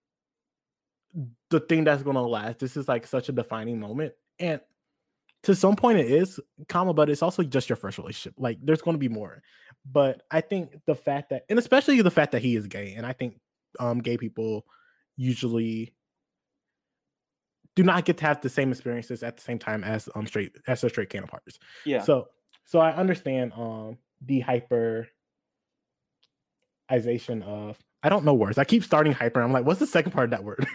the thing that's gonna last. This is like such a defining moment, and to some point it is, comma, but it's also just your first relationship. Like there's going to be more, but I think the fact that, and especially the fact that he is gay, and I think um gay people usually do not get to have the same experiences at the same time as um straight as their straight counterparts. Yeah. So so I understand um the hyperization of, I don't know words. I keep starting hyper. I'm like, what's the second part of that word?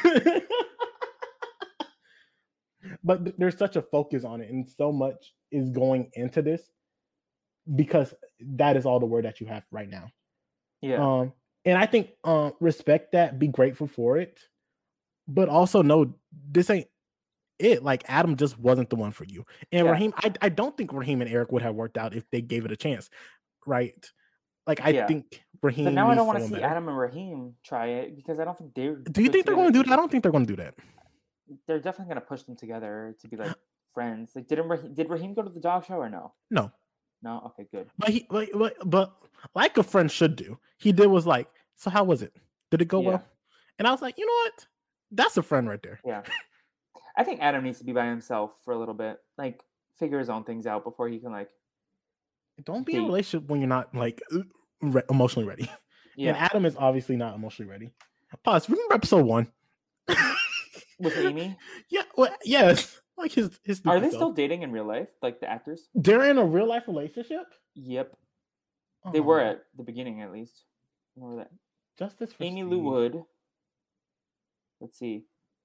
But th- there's such a focus on it, and so much is going into this because that is all the word that you have right now. Yeah. Um, and I think um respect that, be grateful for it, but also know this ain't it. Like Adam just wasn't the one for you. And Yeah. Raheem, I, I don't think Raheem and Eric would have worked out if they gave it a chance. Right. Like I Yeah. think But Raheem now I needs don't want to someone see better. Adam and Raheem try it because I don't think they're. Do you good think they're together. going to do that? I don't think they're going to do that. They're definitely going to push them together to be like friends. Like, didn't Raheem, did Raheem go to the dog show or no? No. No. Okay, good. But he, like, like, but like a friend should do, he did was like, so how was it? Did it go Yeah. well? And I was like, you know what? That's a friend right there. Yeah. I think Adam needs to be by himself for a little bit, like figure his own things out before he can like. Don't be in a Date. relationship when you're not like re- emotionally ready. Yeah. And Adam is obviously not emotionally ready. Pause. Remember episode one With Amy? Yeah. Well, yes. Like his his. Are they self. still dating in real life, like the actors? They're in a real life relationship. Yep. Oh, They were at the beginning, at least. I remember that. Justice for Amy Steve. Lou Wood. Let's see.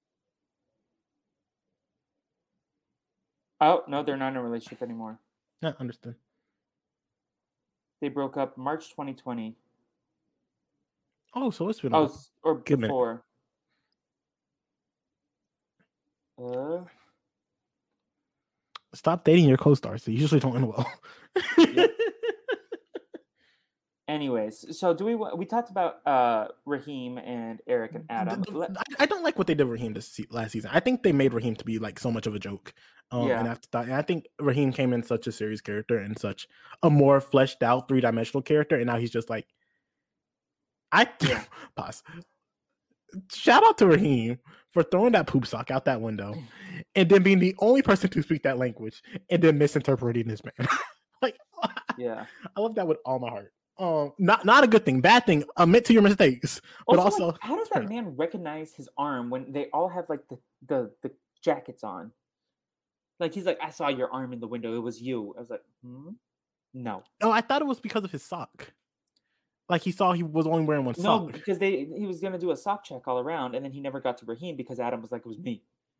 Oh no, they're not in a relationship anymore. Yeah, understood. They broke up March twenty twenty. Oh, so it's been. Oh, a s- or good minute. before. Uh, Stop dating your co-stars. They usually don't end well. Yep. anyways, so do we? wa- We talked about uh Raheem and Eric and Adam. The- the- Let- I, I don't like what they did with Raheem this se- last season. I think they made Raheem to be like so much of a joke. Um, Yeah. And after that, and I think Raheem came in such a serious character and such a more fleshed out three dimensional character, and now he's just like, I Yeah. pause. Shout out to Raheem for throwing that poop sock out that window, and then being the only person to speak that language, and then misinterpreting this man. Like, yeah. I love that with all my heart. Um, not not a good thing, bad thing. Admit to your mistakes, but Also, also, like, how does that man recognize his arm when they all have like the the the jackets on? Like he's like, I saw your arm in the window. It was you. I was like, hmm? No, oh, I thought it was because of his sock. Like he saw he was only wearing one no, sock. because they he was gonna do a sock check all around, and then he never got to Raheem because Adam was like, it was me.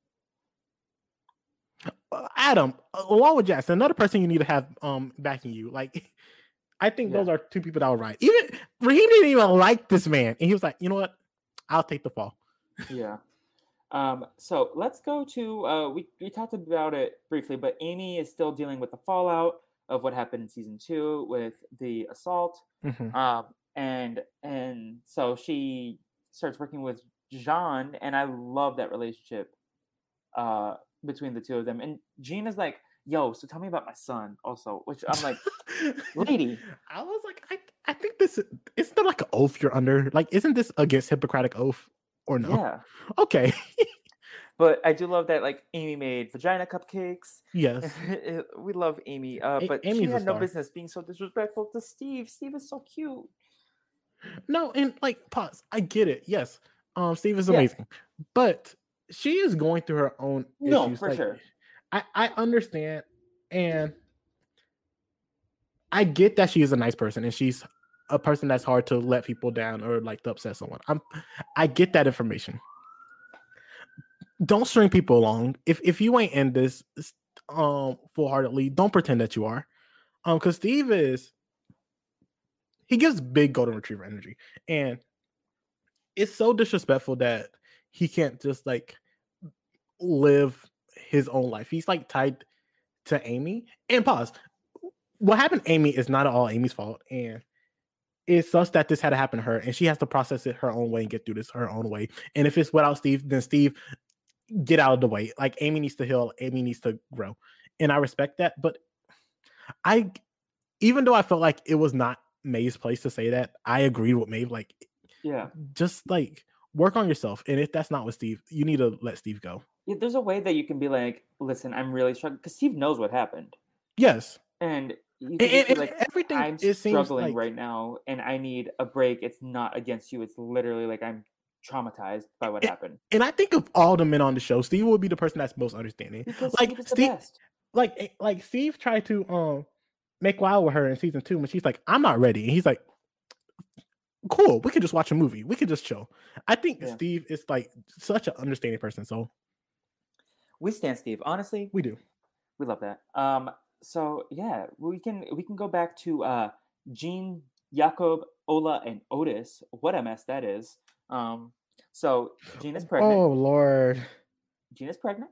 Uh, Adam, uh, along with Jackson, another person you need to have um backing you. Like, I think Yeah. those are two people that were right. Even Raheem didn't even like this man, and he was like, you know what? I'll take the fall. Yeah. Um, so let's go to uh, we we talked about it briefly, but Amy is still dealing with the fallout of what happened in season two with the assault. Mhm. Um, and and so she starts working with Jean, and I love that relationship uh, between the two of them. And Jean is like, "Yo, so tell me about my son." Also, which I'm like, lady. I was like, I, I think this is, isn't there like an oath you're under? Like, isn't this against Hippocratic oath or no? Yeah, Okay. But I do love that like Amy made vagina cupcakes. Yes, We love Amy, uh, A- but she Amy's a had no star. business being so disrespectful to Steve. Steve is so cute. No, and like pause. I get it. Yes, um, Steve is Yeah. amazing, but she is going through her own No, issues. for Like, sure. I I understand, and I get that she is a nice person, and she's a person that's hard to let people down or like to upset someone. I'm, I get that information. Don't string people along. If if you ain't in this, um, full heartedly, don't pretend that you are. Um, because Steve is, he gives big golden retriever energy, and it's so disrespectful that he can't just like live his own life. He's like tied to Amy. And pause. What happened to Amy is not all Amy's fault, and it sucks that this had to happen to her, and she has to process it her own way and get through this her own way. And if it's without Steve, then Steve, get out of the way. Like Amy needs to heal, Amy needs to grow, and I respect that. But I, even though I felt like it was not Maeve's place to say that, I agreed with Maeve. Like, Yeah. just like work on yourself, and if that's not with Steve, you need to let Steve go. Yeah, there's a way that you can be like, listen, I'm really struggling because Steve knows what happened, Yes, and you and, can just and- be and like, everything I'm it seems struggling like right now, and I need a break. It's not against you. It's literally like I'm traumatized by what It- happened. And I think of all the men on the show, Steve would be the person that's most understanding. Because Like Steve is the Steve, best. like eh, like Steve tried to um make wild with her in season two, and she's like, "I'm not ready," and he's like, "Cool, we could just watch a movie. We could just chill." I think Yeah. Steve is like such an understanding person, so We stand Steve. Honestly, we do. we love that. Um, so yeah, we can we can go back to uh Jean, Jakob, Ola, and Otis. What a mess that is. Um, so Jean is pregnant. Oh Lord! Jean is pregnant,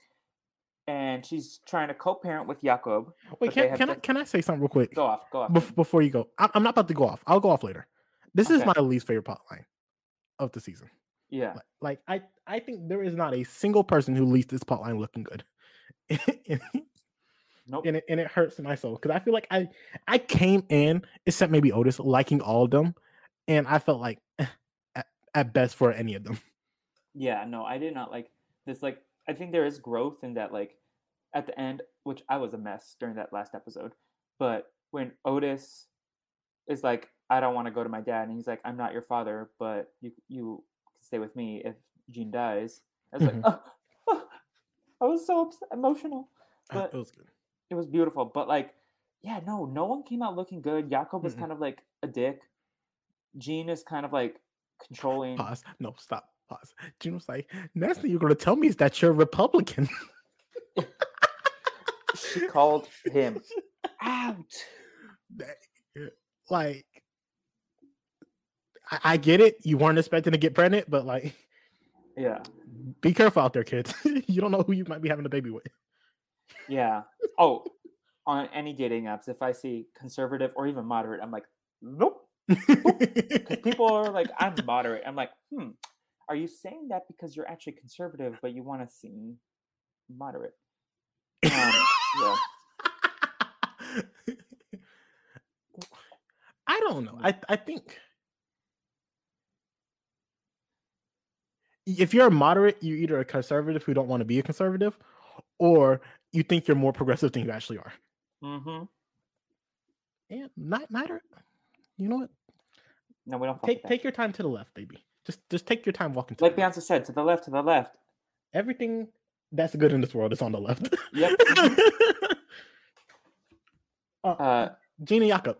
and she's trying to co-parent with Jakob. Wait, but they can have can I just- can I say something real quick? Go off, go off. Bef- before you go? I- I'm not about to go off. I'll go off later. This is Okay. my least favorite plot line of the season. Yeah, Like, like I I think there is not a single person who leaves this plot line looking good. and, nope. and it, and it hurts my soul because I feel like I I came in, except maybe Otis, liking all of them, and I felt like eh, at, at best for any of them. Yeah, no, I did not like this. Like, I think there is growth in that. Like, at the end, which I was a mess during that last episode, but when Otis is like, I don't want to go to my dad, and he's like, I'm not your father, but you you can stay with me if Jean dies. I was Mhm. like, oh, oh. I was so upset, emotional, Uh, but it was good. it was beautiful. But like, yeah, no, no one came out looking good. Jakob was Mm-mm. kind of like a dick. Jean is kind of like controlling. Pause. No, stop. Pause. June was like, next thing you're gonna tell me is that you're Republican. She called him out. That- like, I, I get it. You weren't expecting to get pregnant, but like, Yeah, be careful out there, kids. You don't know who you might be having a baby with. yeah. Oh, on any dating apps, if I see conservative or even moderate, I'm like, nope. Because people are like, I'm moderate. I'm like, hmm, are you saying that because you're actually conservative, but you want to seem moderate? Um, yeah. I don't know. I, I think if you're a moderate, you're either a conservative who don't want to be a conservative, or you think you're more progressive than you actually are. Mm-hmm. And not neither. You know what? No, we don't fuck Take with that. take your time to the left, baby. Just just take your time walking to Like the left. Beyonce said, to the left, to the left. Everything that's good in this world is on the left. Yep. uh, Uh, Gina Jakob.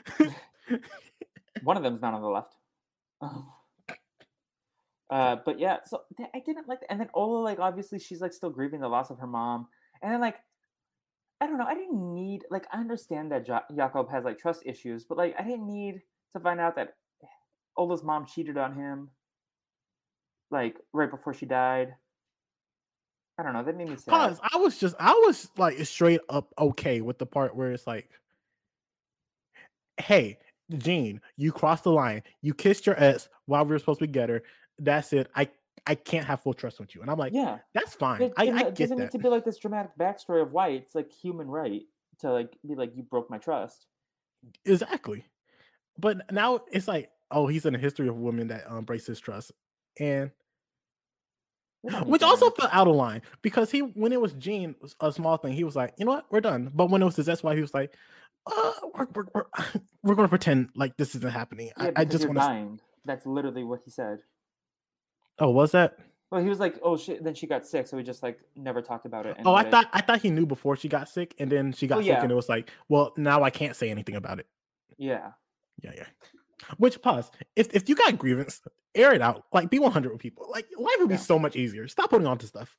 one of them's not on the left. Oh. Uh, but yeah, so th- I didn't like that. And then Ola, like, obviously she's like still grieving the loss of her mom. And then like, I don't know, I didn't need, like, I understand that ja- Jakob has like trust issues, but like, I didn't need to find out that Ola's mom cheated on him, like, right before she died. I don't know, that made me sad. Pause. I was just I was like straight up okay with the part where it's like, hey, Gene, you crossed the line. You kissed your ex while we were supposed to be together. That's it. I I can't have full trust with you. And I'm like, Yeah, that's fine. it, I, it I it get doesn't need that. to be like this dramatic backstory of why. It's like human right to like be like, you broke my trust. Exactly. But now it's like, oh, he's in a history of women that um, breaks his trust. And We don't need Which also banners. felt out of line because he, when it was Gene, a small thing, he was like, you know what, we're done. But when it was his ex-wife, he was like, uh, we're, we're, we're, we're going to pretend like this isn't happening. Yeah, I, I because just you're want to. dying. That's literally what he said. Oh, was that? Well, he was like, "Oh shit!" Then she got sick, so we just like never talked about it. And Oh, I let it- thought I thought he knew before she got sick, and then she got Well, sick, yeah. and it was like, well, now I can't say anything about it. Yeah. Yeah, yeah. Which, pause. If if you got grievance, air it out. Like, be one hundred with people. Like, life would be Yeah. so much easier. Stop holding on to stuff.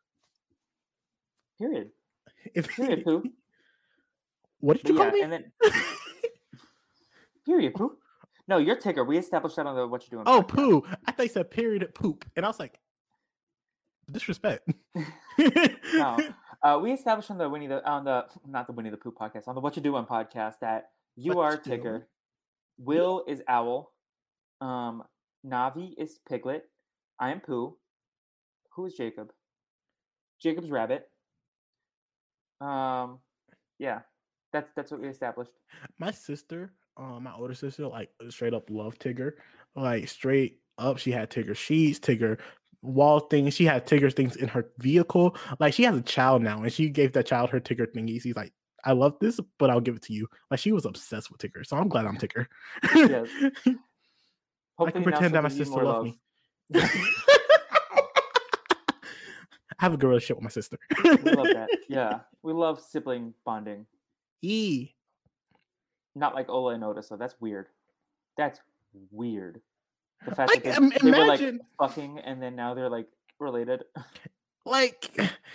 Period. If Period. Pooh. What did But you yeah, call me? and then period. Pooh. No, you're Tigger. We established that on the What You Doing. Oh, podcast. poo. I thought you said period poop. And I was like, disrespect. No, uh, we established on the Winnie the on the not the Winnie the Pooh podcast, on the What You Doing podcast, that you What are you doing? Tigger, Will is Owl, um, Navi is Piglet, I am Pooh. Who is Jacob? Jacob's Rabbit. Um, yeah, that's that's what we established. My sister, uh, my older sister, like straight up loved Tigger. Like straight up, she had Tigger sheets, Tigger wall things. She had Tigger things in her vehicle. Like she has a child now, and she gave that child her Tigger thingies. He's like, I love this, but I'll give it to you. Like she was obsessed with Tigger, so I'm glad I'm Tigger. Yes. I Hopefully can now pretend she'll that my give you sister more loves love. me. I have a good relationship with my sister. We love that. Yeah, we love sibling bonding. E. Not like Ola and Otis, so that's weird. That's weird. The fact Like, that im- they, they were like imagine- fucking and then now they're like related. Like,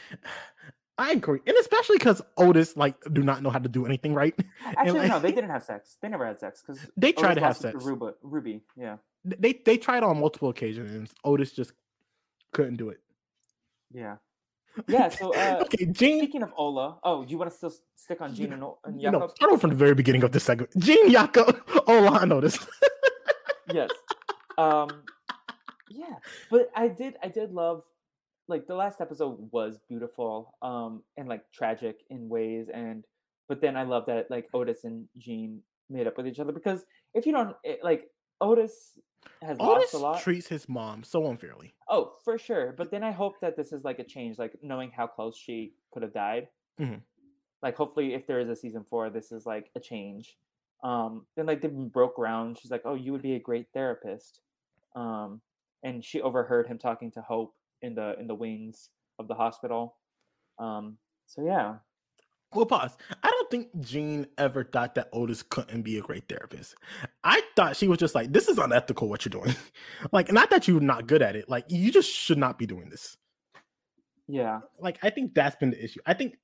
I agree, and especially because Otis like do not know how to do anything right. Actually, like- no, they didn't have sex. They never had sex because They tried to have sex. Ruby, Ruby, yeah, They they tried on multiple occasions, and Otis just couldn't do it. yeah, yeah. So, uh, okay, Gene. speaking of Ola, oh, do you want to still stick on Gene and, O- and You know, Jakob? start over from the very beginning of this segment. Gene Jakob. Oh, I noticed. Yes. Um, yeah, but I did, I did love, like the last episode was beautiful, um, and like tragic in ways, and but then I love that like Otis and Gene made up with each other, because if you don't it, like Otis has Otis lost a lot. treats his mom so unfairly. Oh, for sure. But then I hope that this is like a change, like knowing how close she could have died. Mhm. Like hopefully if there is a season four, this is like a change. Um, then like they broke ground. She's like, "Oh, you would be a great therapist." Um, and she overheard him talking to Hope in the in the wings of the hospital. Um, so yeah. Well, pause. I don't think Jean ever thought that Otis couldn't be a great therapist. I thought she was just like, this is unethical what you're doing. Like, not that you're not good at it. Like, you just should not be doing this. Yeah. Like, I think that's been the issue. I think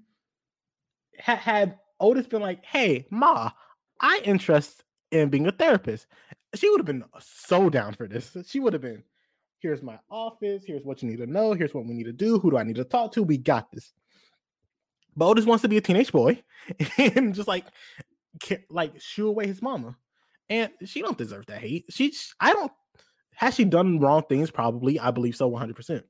had, had Otis been like, hey, Ma, I interest in being a therapist, she would have been so down for this. She would have been, here's my office, here's what you need to know, here's what we need to do, who do I need to talk to? We got this. But Otis wants to be a teenage boy and just like, like shoo away his mama. And she don't deserve that hate. She, I don't, has she done wrong things? Probably. I believe so one hundred percent.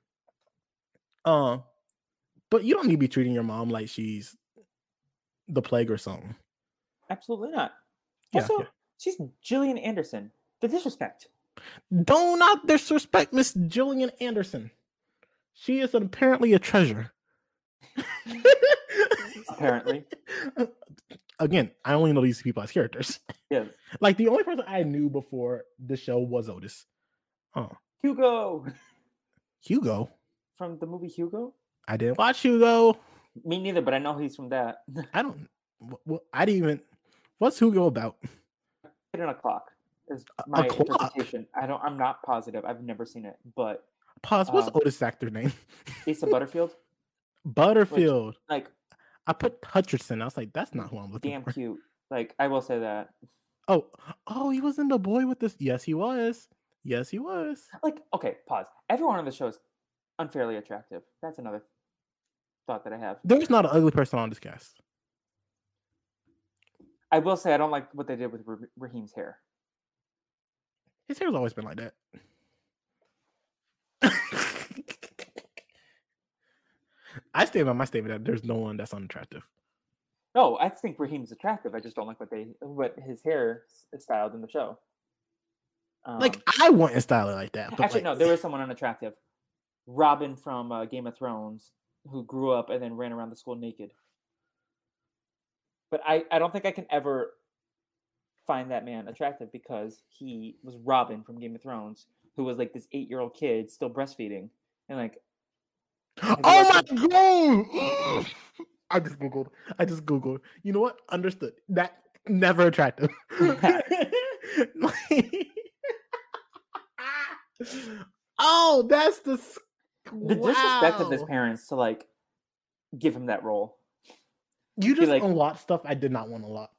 Uh, but you don't need to be treating your mom like she's the plague or something. Absolutely not. Yeah, Also, yeah. she's Gillian Anderson. The disrespect. Do not disrespect Miss Gillian Anderson. She is apparently a treasure. Apparently. Again, I only know these people as characters. Yes. Like the only person I knew before the show was Otis. Oh, Hugo Hugo. from the movie Hugo. I didn't watch Hugo. Me neither, but I know he's from that. I don't. Well, I didn't even. What's Hugo about? Hidden a clock is A- a my clock? interpretation. I don't. I'm not positive. I've never seen it, but Pause. What's Um, Otis' actor name? Asa Butterfield, Butterfield. like I put Hutcherson. I was like, that's not who I'm looking damn for. cute. Like I will say that. Oh, oh, he was in The Boy with this. Yes, he was. Yes, he was. Like okay, pause. Everyone on the show is unfairly attractive. That's another thought that I have. There's not an ugly person on this cast. I will say I don't like what they did with Ra- Raheem's hair. His hair's always been like that. I stand by my statement that there's no one that's unattractive. No, I think Raheem's attractive. I just don't like what they what his hair is styled in the show. Um, Like I wouldn't style it like that. But actually, like, no, there was someone unattractive. Robin from uh, Game of Thrones, who grew up and then ran around the school naked. But I, I don't think I can ever find that man attractive because he was Robin from Game of Thrones, who was like this eight-year-old kid still breastfeeding. And like, oh my god! I just googled. I just googled. You know what? Understood. That never attractive. Oh, that's the the wow. disrespect of his parents to like give him that role. You just like, unlocked stuff I did not want to unlock.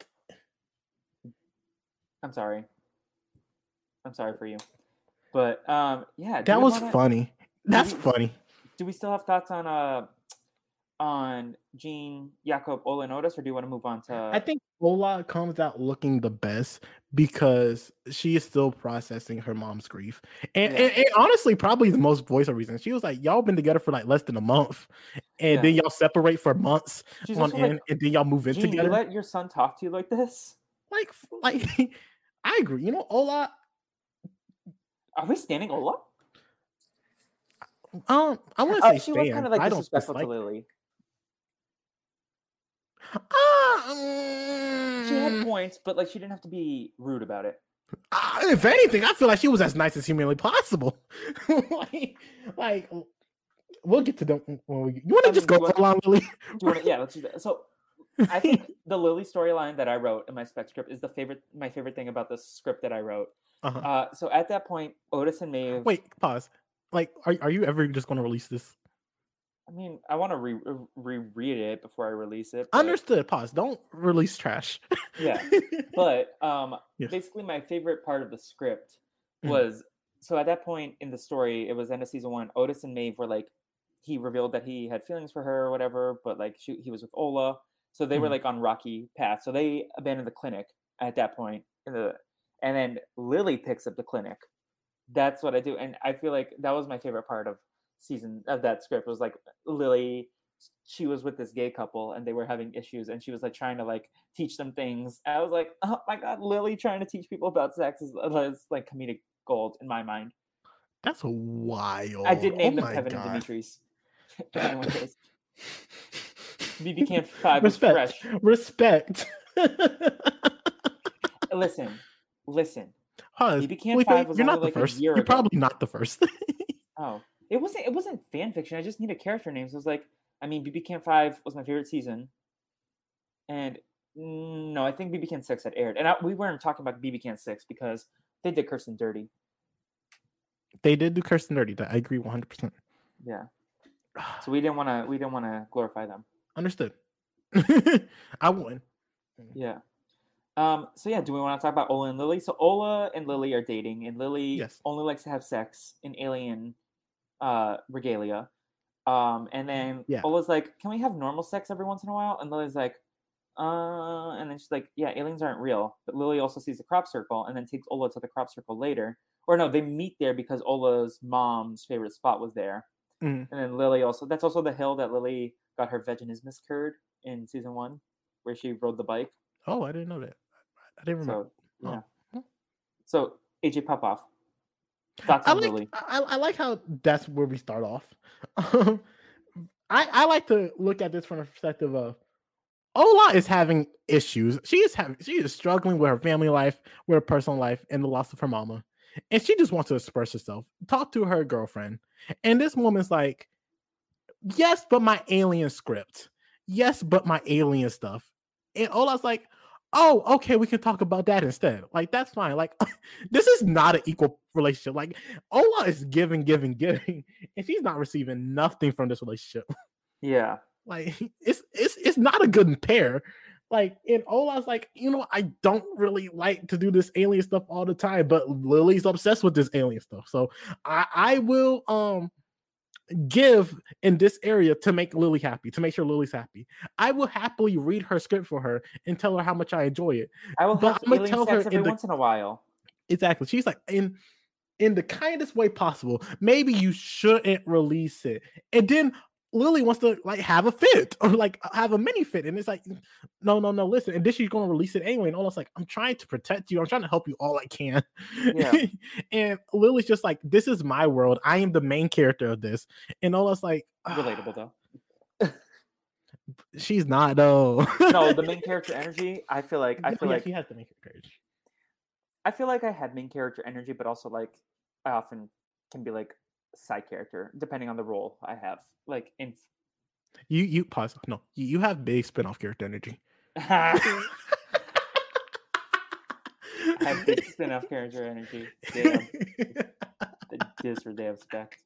I'm sorry. I'm sorry for you. But um, yeah, that was funny. That's do we, funny. Do we still have thoughts on uh on Jean, Jakob, Ola, and Otis, or do you want to move on to? I think Ola comes out looking the best because she is still processing her mom's grief, and, yeah. and, and honestly, probably the most voiceover reason. She was like, "Y'all been together for like less than a month, and yeah. then y'all separate for months She's on end, like, and then y'all move in Jean, together." You let your son talk to you like this? Like, like, I agree. You know, Ola. Are we standing Ola? Um, I want to say uh, she was kind of like disrespectful to Lily. Uh, um, she had points, but like she didn't have to be rude about it. Uh, if anything, I feel like she was as nice as humanly possible. like, like, we'll get to them when we. You want to just mean, go along, Lily? Wanna, yeah, let's do that. So, I think the Lily storyline that I wrote in my spec script is the favorite, my favorite thing about the script that I wrote. Uh-huh. Uh, so at that point, Otis and Maeve. Wait, pause. Like, are are you ever just going to release this? I mean, I want to re reread it before I release it. But... Understood. Pause. Don't release trash. Yeah, but um, yes. basically, my favorite part of the script was mm. so at that point in the story, it was end of season one. Otis and Maeve were like, he revealed that he had feelings for her or whatever, but like she, he was with Ola, so they mm. were like on rocky path. So they abandoned the clinic at that point, in the, and then Lily picks up the clinic. That's what I do, and I feel like that was my favorite part of. Season of that script was like Lily, she was with this gay couple and they were having issues and she was like trying to like teach them things. And I was like, oh my god, Lily trying to teach people about sex is, is like comedic gold in my mind. That's wild. I did name oh them Kevin god. and Demetrius. If anyone cares. B B Camp five Respect. was fresh. Respect. listen, listen. Huh, B B Camp five was you're only not like the first. a year You're ago. probably not the first. Oh. It wasn't. It wasn't fan fiction. I just needed character names. It was like, I mean, B B Camp Five was my favorite season, and mm, no, I think B B Camp Six had aired, and I, we weren't talking about B B Camp Six because they did Kirsten dirty. They did do Kirsten dirty. I agree one hundred percent. Yeah. So we didn't want to. We didn't want to glorify them. Understood. I won. Yeah. Um. So yeah, do we want to talk about Ola and Lily? So Ola and Lily are dating, and Lily yes. only likes to have sex in alien. Uh, regalia, um, and then yeah. Ola's like, "Can we have normal sex every once in a while?" And Lily's like, "Uh," and then she's like, "Yeah, aliens aren't real." But Lily also sees the crop circle, and then takes Ola to the crop circle later. Or no, they meet there because Ola's mom's favorite spot was there, mm. and then Lily also—that's also the hill that Lily got her vaginismus cured in season one, where she rode the bike. Oh, I didn't know that. I didn't remember. So, yeah. Oh. So A J Popoff. Thoughts I on like Lily? I, I like how that's where we start off. Um, I I like to look at this from the perspective of Ola is having issues. She is having she is struggling with her family life, with her personal life, and the loss of her mama, and she just wants to express herself, talk to her girlfriend. And this woman's like, "Yes, but my alien script. Yes, but my alien stuff." And Ola's like, oh, okay, we can talk about that instead. Like, that's fine. Like, this is not an equal relationship. Like, Ola is giving, giving, giving, and she's not receiving nothing from this relationship. Yeah. Like, it's it's it's not a good pair. Like, and Ola's like, you know, I don't really like to do this alien stuff all the time, but Lily's obsessed with this alien stuff. So I, I will um give in this area to make Lily happy, to make sure Lily's happy. I will happily read her script for her and tell her how much I enjoy it. I will but have alien tell sex her every in the, once in a while. Exactly. She's like, in in the kindest way possible. Maybe you shouldn't release it. And then Lily wants to like have a fit or like have a mini fit, and it's like, no, no, no, listen. And then she's gonna release it anyway, and almost like, I'm trying to protect you. I'm trying to help you all I can. Yeah. And Lily's just like, this is my world. I am the main character of this, and all like, relatable though. She's not though. No, the main character energy. I feel like I feel yeah, like she has the main character energy. I feel like I have main character energy, but also like I often can be like side character depending on the role I have. Like in you, you pause. No, you, you have big spin-off character energy. I have big spin-off character energy. Damn. The disrespect.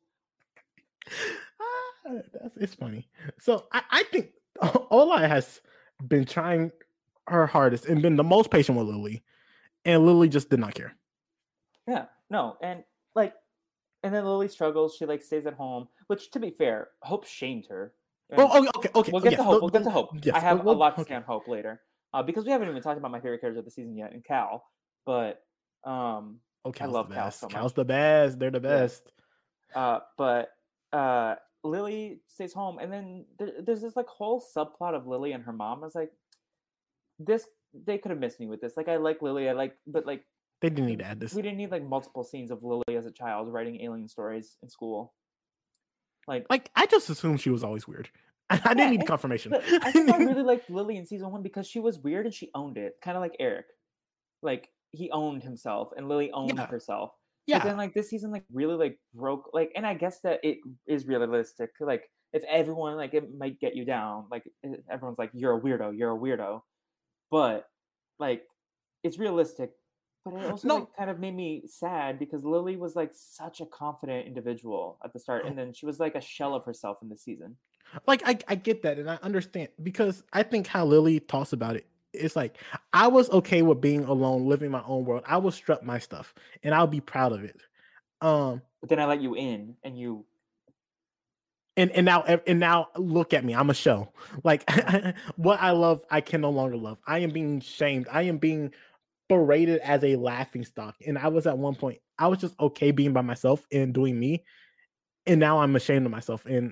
That's it's funny. So I, I think Ola has been trying her hardest and been the most patient with Lily, and Lily just did not care. Yeah, no, and like, and then Lily struggles. She like stays at home, which to be fair, Hope shamed her. And oh, okay, okay. We'll get yes, to Hope. We'll get to Hope. Yes, I have we'll, a lot to okay. say on Hope later, uh, because we haven't even talked about my favorite character of the season yet, in Cal. But um, oh, I love Cal so much. Cal's the best. They're the best. Yeah. Uh, but uh. Lily stays home, and then there, there's this like whole subplot of Lily and her mom. I was like, this they could have missed me with this. Like, I like Lily, I like, but like they didn't need to add this. We didn't need like multiple scenes of Lily as a child writing alien stories in school. Like, like I just assumed she was always weird. I, I yeah, didn't need confirmation. I think I really liked Lily in season one because she was weird and she owned it, kind of like Eric. Like he owned himself, and Lily owned yeah. herself. Yeah. But then like this season like really like broke like, and I guess that it is realistic. Like if everyone like it might get you down. Like everyone's like, you're a weirdo, you're a weirdo. But like it's realistic. But it also no. like kind of made me sad because Lily was like such a confident individual at the start, and then she was like a shell of herself in this season. Like I, I get that, and I understand because I think how Lily talks about it. It's like I was okay with being alone, living my own world. I will strut my stuff, and I'll be proud of it. Um, but then I let you in, and you, and and now and now look at me. I'm a show. Like what I love, I can no longer love. I am being shamed. I am being berated as a laughing stock. And I was at one point, I was just okay being by myself and doing me, and now I'm ashamed of myself. And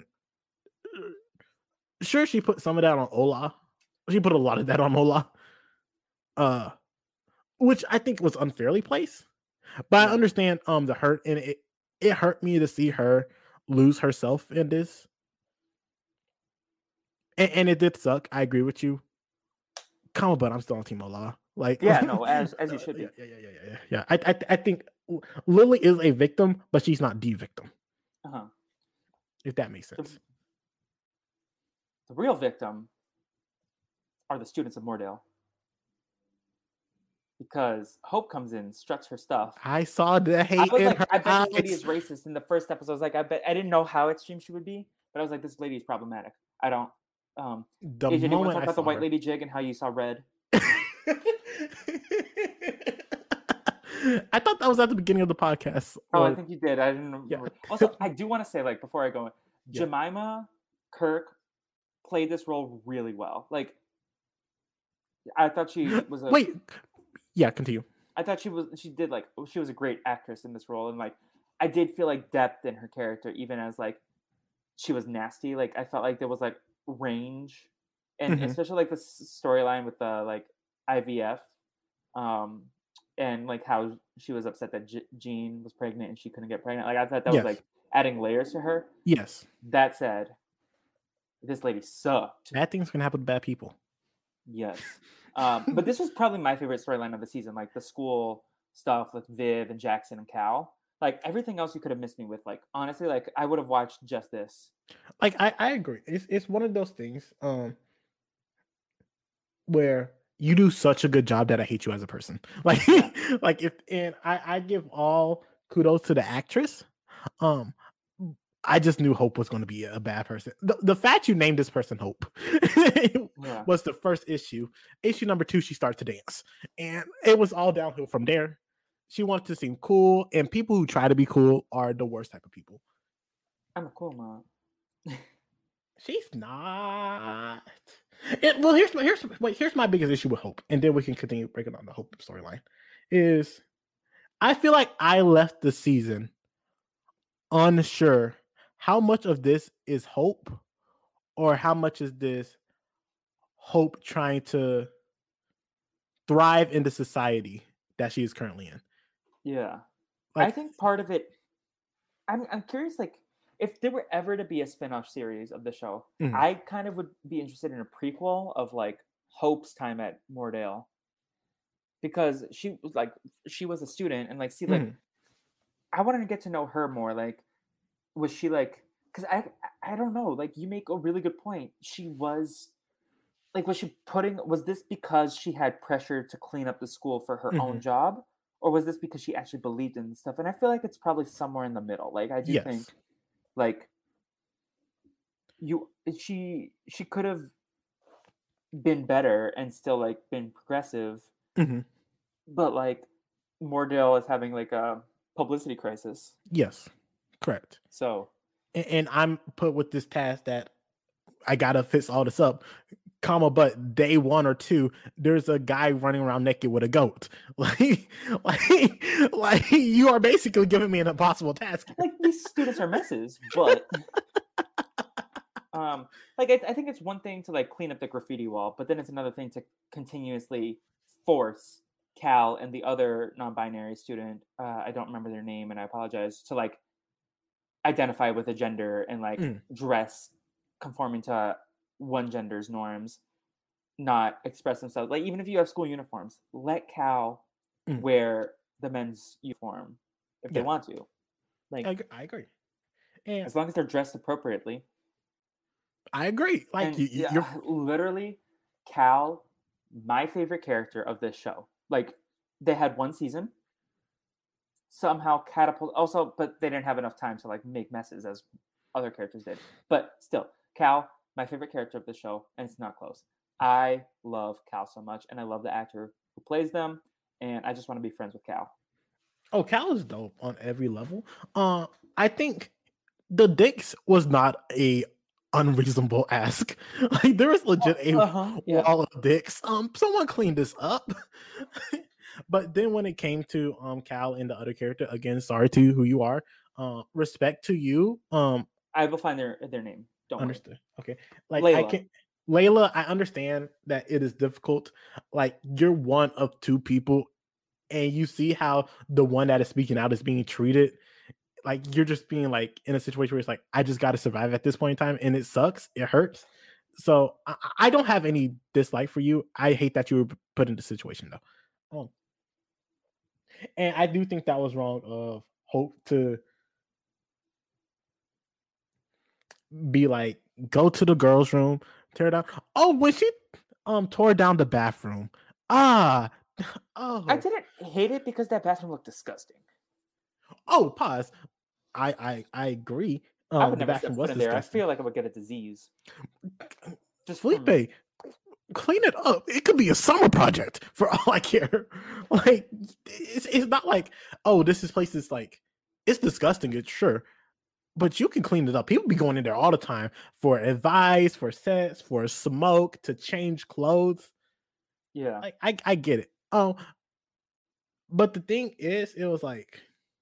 sure, she put some of that on Ola. She put a lot of that on Ola, uh, which I think was unfairly placed. But yeah. I understand um the hurt, and it it hurt me to see her lose herself in this, and, and it did suck. I agree with you. Come on, but I'm still on Team Ola. Like yeah, no, as as you should be. Yeah, yeah, yeah, yeah, yeah. yeah. I I I think Lily is a victim, but she's not the victim. Uh huh. If that makes sense. The, the real victim are the students of Moordale. Because Hope comes in, struts her stuff. I saw the hate I was in like, her I bet eyes. this lady is racist. In the first episode, I was like, I bet I didn't know how extreme she would be, but I was like, this lady is problematic. I don't. Um, the A J, do you want to talk I about the white her. lady jig and how you saw red? I thought that was at the beginning of the podcast. Oh, or... I think you did. I didn't remember. Yeah. Also, I do want to say, like, before I go, yeah. Jemima Kirk played this role really well. Like, I thought she was a wait. Yeah, continue. I thought she was. She did like. She was a great actress in this role, and like, I did feel like depth in her character, even as like, she was nasty. Like, I felt like there was like range, and mm-hmm. especially like the storyline with the like I V F, um, and like how she was upset that J- Jean was pregnant and she couldn't get pregnant. Like, I thought that yes. was like adding layers to her. Yes. That said, this lady sucked. Bad things can happen to bad people. Yes. Um, but this was probably my favorite storyline of the season, like the school stuff with Viv and Jackson and Cal. Like everything else you could have missed me with. Like honestly, like I would have watched just this. Like I, I agree. It's it's one of those things um where you do such a good job that I hate you as a person. Like yeah. like if and I, I give all kudos to the actress. Um I just knew Hope was going to be a bad person. The, the fact you named this person Hope yeah. was the first issue. Issue number two, she started to dance. And it was all downhill from there. She wanted to seem cool, and people who try to be cool are the worst type of people. I'm a cool mom. She's not. It, well, here's, here's, wait, here's my biggest issue with Hope, and then we can continue breaking down the Hope storyline, is I feel like I left the season unsure how much of this is Hope or how much is this Hope trying to thrive in the society that she is currently in? Yeah. Like, I think part of it, I'm I'm curious, like, if there were ever to be a spin-off series of the show, Mhm. I kind of would be interested in a prequel of like Hope's time at Moordale. Because she was like she was a student and like see like Mhm. I wanted to get to know her more. Like, was she like because I I don't know, like you make a really good point. She was like was she putting was this because she had pressure to clean up the school for her own Mhm. job? Or was this because she actually believed in stuff? And I feel like it's probably somewhere in the middle. Like I do think yes. like you she she could have been better and still like been progressive, Mhm. but like Mordell is having like a publicity crisis. Yes. Correct. So And, and I'm put with this task that I gotta fix all this up, comma, but day one or two, there's a guy running around naked with a goat. Like, like, like you are basically giving me an impossible task. like these students are messes, but um, like I, I think it's one thing to like clean up the graffiti wall, but then it's another thing to continuously force Cal and the other non-binary student, uh, I don't remember their name, and I apologize, to like identify with a gender and like Mm. dress conforming to one gender's norms, not express themselves. Like even if you have school uniforms, let Cal Mm. wear the men's uniform if they Yeah. want to. Like I, ag- I agree. And as long as they're dressed appropriately. I agree. Like And you, you- yeah, you're literally, Cal, my favorite character of this show. Like they had one season, somehow catapult. Also, but they didn't have enough time to like make messes as other characters did. But still, Cal, my favorite character of the show, and it's not close. I love Cal so much, and I love the actor who plays them, and I just want to be friends with Cal. oh, Cal is dope on every level. Uh, I think the dicks was not a unreasonable ask. Like there was legit a Uh-huh, yeah. wall of dicks. Um, someone cleaned this up. But then when it came to um Cal and the other character, again, sorry to who you are. Uh, respect to you. Um, I will find their their name. Don't understood. Okay, like I Layla. can. Layla, I understand that it is difficult. Like you're one of two people, and you see how the one that is speaking out is being treated. Like you're just being like in a situation where it's like, I just got to survive at this point in time, and it sucks. It hurts. So I, I don't have any dislike for you. I hate that you were put in the situation though. Um, and I do think that was wrong of Hope to be like, go to the girls' room, tear down. Oh, when she um tore down the bathroom. Ah, oh, I didn't hate it because that bathroom looked disgusting. oh, pause. I I I agree. Um, I would the never bathroom step was foot in there. I disgusting. feel like I would get a disease. Just Felipe, from, clean it up. It could be a summer project for all I care. Like it's it's not like, oh, this is place is like it's disgusting, it's sure. But you can clean it up. People be going in there all the time for advice, for sets, for smoke, to change clothes. yeah. Like I, I get it. Oh, but the thing is, it was like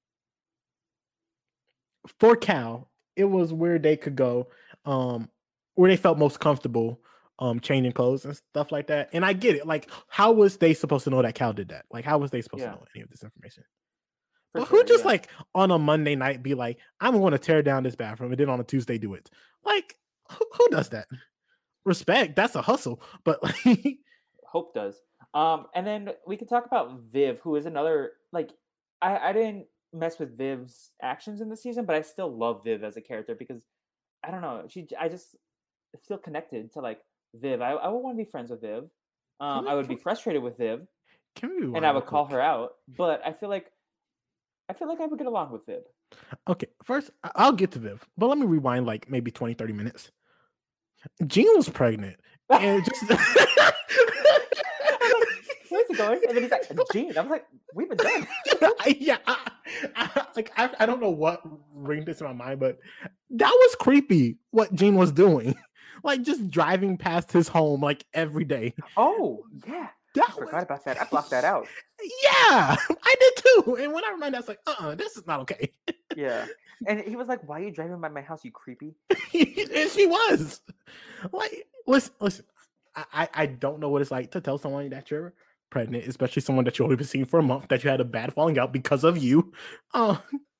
for Cal, it was where they could go, um, where they felt most comfortable, um, changing clothes and stuff like that. And I get it. Like, how was they supposed to know that Cal did that? Like, how was they supposed Yeah. to know any of this information? For But sure, who just yeah. like on a Monday night be like, I'm going to tear down this bathroom, and then on a Tuesday do it? Like, who, who does that? Respect, that's a hustle. But like, Hope does. Um, and then we could talk about Viv, who is another like I, I didn't mess with Viv's actions in the season, but I still love Viv as a character because I don't know. She I just feel connected to like Viv. I, I would want to be friends with Viv. Um, we, I would can, be frustrated with Viv, can we rewind and I real would call quick? her out. But I feel like I feel like I would get along with Viv. Okay, first I- I'll get to Viv, but let me rewind like maybe twenty, thirty minutes. Jean was pregnant, and just I was like, where's it going? And then he's like, Gene. I was like, we've been done. I- yeah, I, I, like I, I don't know what ringed this in my mind, but that was creepy. What Jean was doing, like just driving past his home like every day. Oh, yeah. That I forgot was, about that. I blocked that out. yeah, I did too. And when I remember, I was like, uh, uh this is not okay. Yeah. And he was like, "Why are you driving by my house, you creepy?" And she was like, listen, listen. I, I I don't know what it's like to tell someone that you're pregnant, especially someone that you only been seeing for a month, that you had a bad falling out because of you. Uh,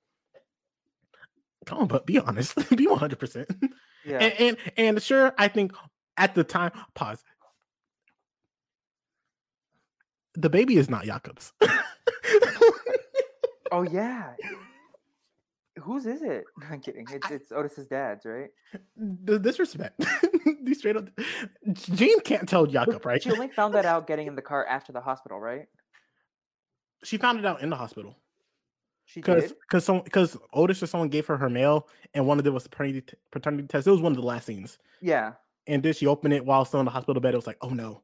come on, but be honest. Be one hundred percent. Yeah. And, and and sure, I think at the time, pause. The baby is not Jakob's. Oh yeah. Whose is it? I'm kidding. It's it's Otis's dad's, right? The disrespect. These straight up. Jean can't tell Jakob, right? She only found that out getting in the car after the hospital, right? She found it out in the hospital. She Cause, did? Because some, because Otis or someone gave her her mail, and one of them was paternity, t- paternity test. It was one of the last scenes. Yeah. And then she opened it while still in the hospital bed. It was like, oh no.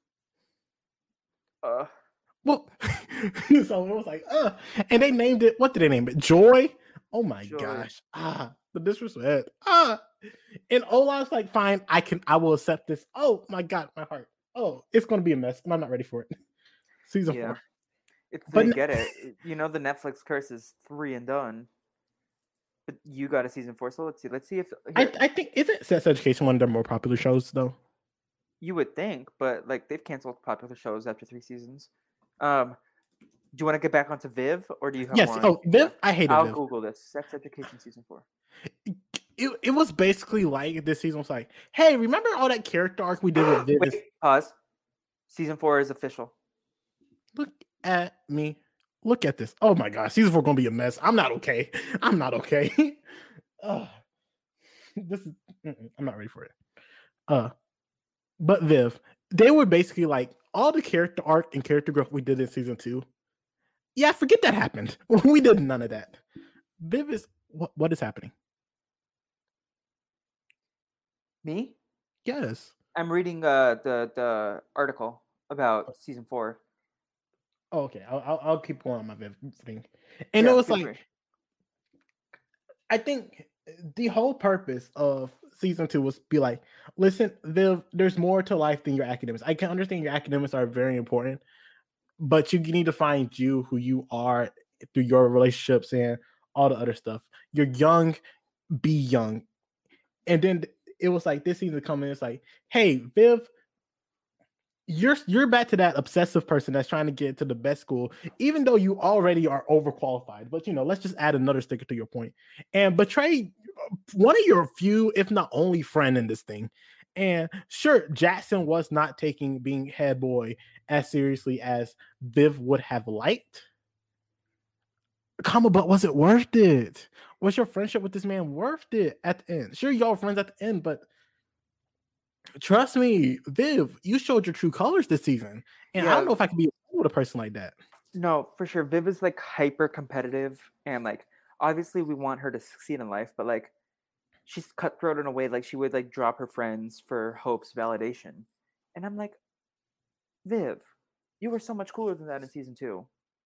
Uh. Well, so it was like, uh. And they named it, what did they name it? Joy? Oh my Joy. gosh. Ah, the disrespect. Ah. And Olaf's like, fine, I can, I will accept this. Oh my God, my heart. Oh, it's going to be a mess, and I'm not ready for it. Season Yeah. four. It's But they n- get it. You know the Netflix curse is three and done. But you got a season four, so let's see. Let's see if I, here, I think, isn't Sex Education one of their more popular shows, though? you would think, but like they've canceled popular shows after three seasons. Um, do you want to get back onto Viv, or do you have Yes. more? Oh, Viv? Yeah. I hated I'll Viv. Google this. Sex Education season four. It, it was basically like this season was like, hey, remember all that character arc we did with Viv? Wait, pause. Season four is official. Look at me. Look at this. Oh my gosh, season four gonna be a mess. I'm not okay. I'm not okay. uh, this is. I'm not ready for it. Uh, but Viv, they were basically like all the character arc and character growth we did in season two. Yeah, forget that happened. We did none of that. Viv is what? What is happening? Me? Yes. I'm reading uh the the article about season four. Oh, okay. I'll, I'll I'll keep going on my Viv thing. And Yeah, it was feel like, free. I think the whole purpose of season two was be like, listen, Viv, there's more to life than your academics. I can understand your academics are very important, but you need to find you who you are through your relationships and all the other stuff. You're young, be young. And then it was like this season coming, it's like, hey, Viv, you're you're back to that obsessive person that's trying to get to the best school, even though you already are overqualified. But you know, let's just add another sticker to your point and betray one of your few, if not only, friend in this thing. And sure, Jackson was not taking being head boy as seriously as Viv would have liked. Come on, but was it worth it? Was your friendship with this man worth it at the end? Sure, y'all were friends at the end, but trust me, Viv, you showed your true colors this season. And I Yeah. don't know if I can be with a person like that. No, for sure. Viv is like hyper competitive, and like obviously we want her to succeed in life, but like she's cutthroat in a way like she would like drop her friends for Hope's validation. And I'm like, Viv, you were so much cooler than that in season two.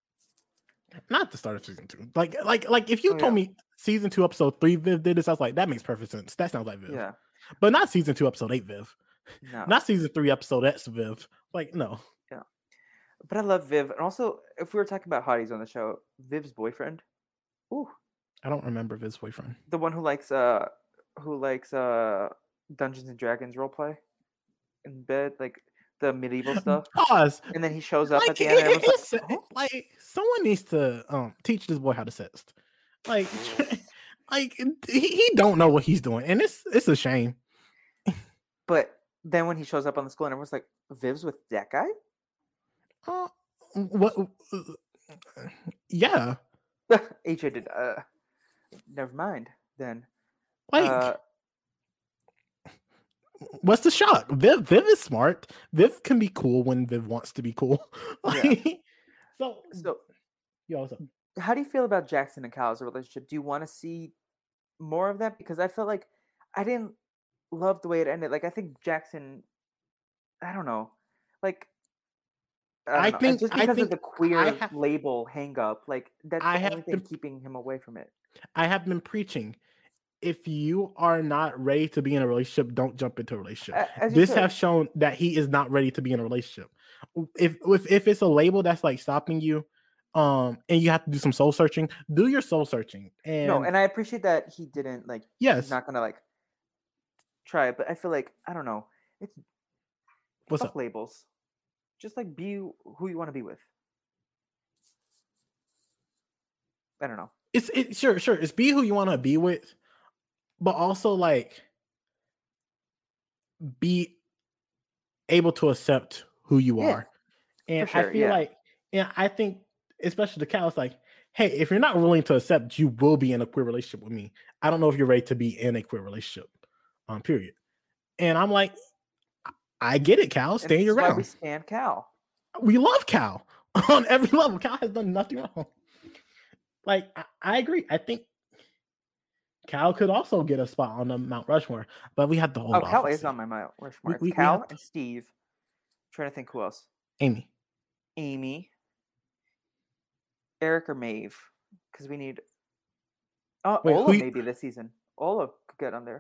Not the start of season two. Like, like, like if you Oh, told yeah. me season two, episode three, Viv did this, I was like, that makes perfect sense. That sounds like Viv. Yeah. But not season two, episode eight, Viv. No. Not season three, episode X, Viv. Like, no. Yeah. But I love Viv. And also, if we were talking about hotties on the show, Viv's boyfriend. Ooh. I don't remember Viv's boyfriend. The one who likes uh who likes uh Dungeons and Dragons roleplay in bed, like the medieval stuff. Pause. And then he shows up Like, at the end and it- everyone's it's- like, "Oh." like, someone needs to um teach this boy how to sext. Like, like he, he don't know what he's doing, and it's it's a shame. But then when he shows up on the school and everyone's like, Viv's with that guy? Uh, what? uh, Yeah, H A did uh never mind then. like, Uh what's the shock? Viv, Viv is smart. Viv can be cool when Viv wants to be cool. Like, so, so yo, what's up? how do you feel about Jackson and Cal's relationship? Do you want to see more of that? Because I felt like I didn't love the way it ended. Like I think Jackson, I don't know, like I, don't I know. think- just I because think of the queer I have- label hang up, like that's I the have only thing to- keeping him away from it. I have been preaching. If you are not ready to be in a relationship, don't jump into a relationship. A- as you This should. has shown that he is not ready to be in a relationship. If if if it's a label that's like stopping you, um, and you have to do some soul searching. Do your soul searching. And no, and I appreciate that he didn't like. yes, he's not gonna like try it, but I feel like I don't know. It's what's fuck up? labels. Just like be who you want to be with. I don't know. It's it sure sure. It's be who you want to be with, but also like be able to accept who you Yeah, are. And sure, I feel yeah. like, and I think, especially the Cal, it's like, hey, if you're not willing to accept, you will be in a queer relationship with me. I don't know if you're ready to be in a queer relationship. Um, period. And I'm like, I get it, Cal. Stay your ground. Why we stand Cal. We love Cal on every level. Cal has done nothing wrong. Like, I, I agree. I think Cal could also get a spot on the Mount Rushmore, but we have to hold oh, off. Cal is on my Mount Rushmore. It's we, we, Cal we and Steve. I'm trying to think who else. Amy. Amy. Eric or Maeve, because we need. Oh, Wait, Ola maybe this season. Ola could get on there.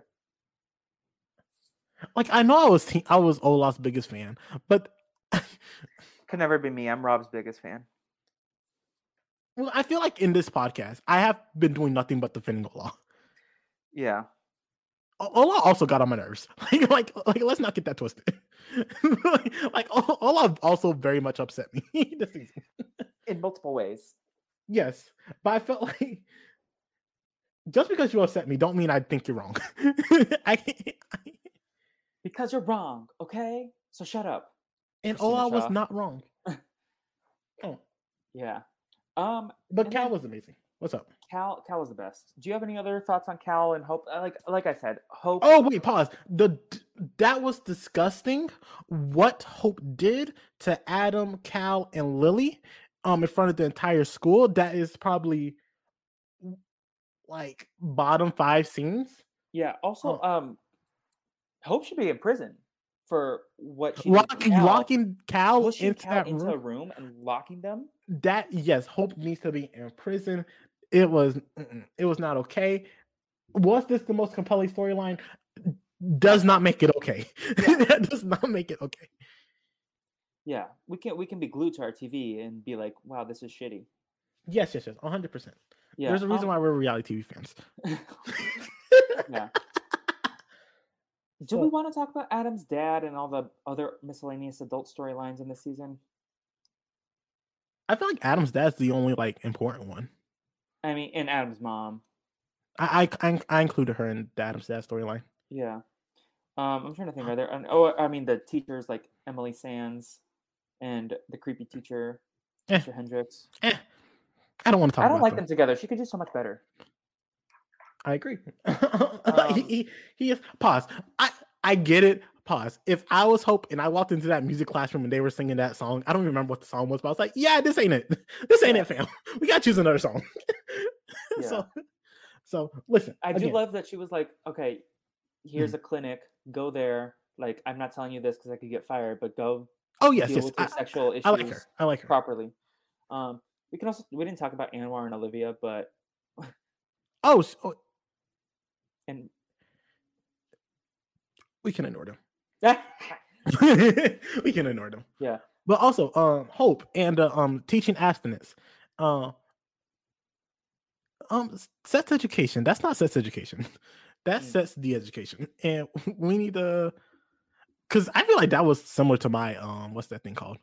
Like I know I was te- I was Ola's biggest fan, but could never be me. I'm Rob's biggest fan. Well, I feel like in this podcast, I have been doing nothing but defending Ola. Yeah. Ola also got on my nerves. Like, like, like let's not get that twisted. like, like, Ola also very much upset me this season. In multiple ways. Yes, but I felt like just because you upset me, don't mean I think you're wrong. I, I, because you're wrong, okay? So shut up. And Ola was not wrong. Oh. Yeah. Um, but Cal was amazing. What's up? Cal, Cal was the best. Do you have any other thoughts on Cal and Hope? Like, like I said, Hope. Oh wait, pause. The that was disgusting. What Hope did to Adam, Cal, and Lily, um, in front of the entire school. That is probably like bottom five scenes. Yeah. Also, oh. um, Hope should be in prison for what she locking Cal, locking Cal into Cal that into room. a room and locking them. That yes, Hope needs to be in prison. It was it was not okay. Was this the most compelling storyline? Does not make it okay. Yeah. That does not make it okay. Yeah, we can we can be glued to our T V and be like, "Wow, this is shitty." Yes, yes, yes, one hundred percent. Yeah, there's a reason um, why we're reality T V fans. Yeah. Do so, we want to talk about Adam's dad and all the other miscellaneous adult storylines in this season? I feel like Adam's dad's the only like important one. I mean, and Adam's mom. I I, I included her in the Adam's dad storyline. Yeah. Um, I'm trying to think. Are there? Oh, I mean, the teachers like Emily Sands and the creepy teacher, eh. Mister Hendricks. Eh. I don't want to talk. I don't about like them. them together. She could do so much better. I agree. um, he, he he is pause. I I get it. Pause. If I was Hope and I walked into that music classroom and they were singing that song, I don't even remember what the song was, but I was like, yeah, this ain't it. This ain't yeah. it, fam. We gotta choose another song. Yeah. So so listen. I again. do love that she was like, okay, here's mm-hmm. a clinic. Go there. Like, I'm not telling you this because I could get fired, but go. Oh yes, deal yes. with your I, sexual issues. I like her. I like her properly. Um, we can also we didn't talk about Anwar and Olivia, but oh, so... and we can ignore them. We can ignore them. Yeah. But also, um, Hope and uh, um, teaching abstinence. Uh, um, sex education. That's not sex education. That's mm. sex de-education, and we need to. Because I feel like that was similar to my um, what's that thing called?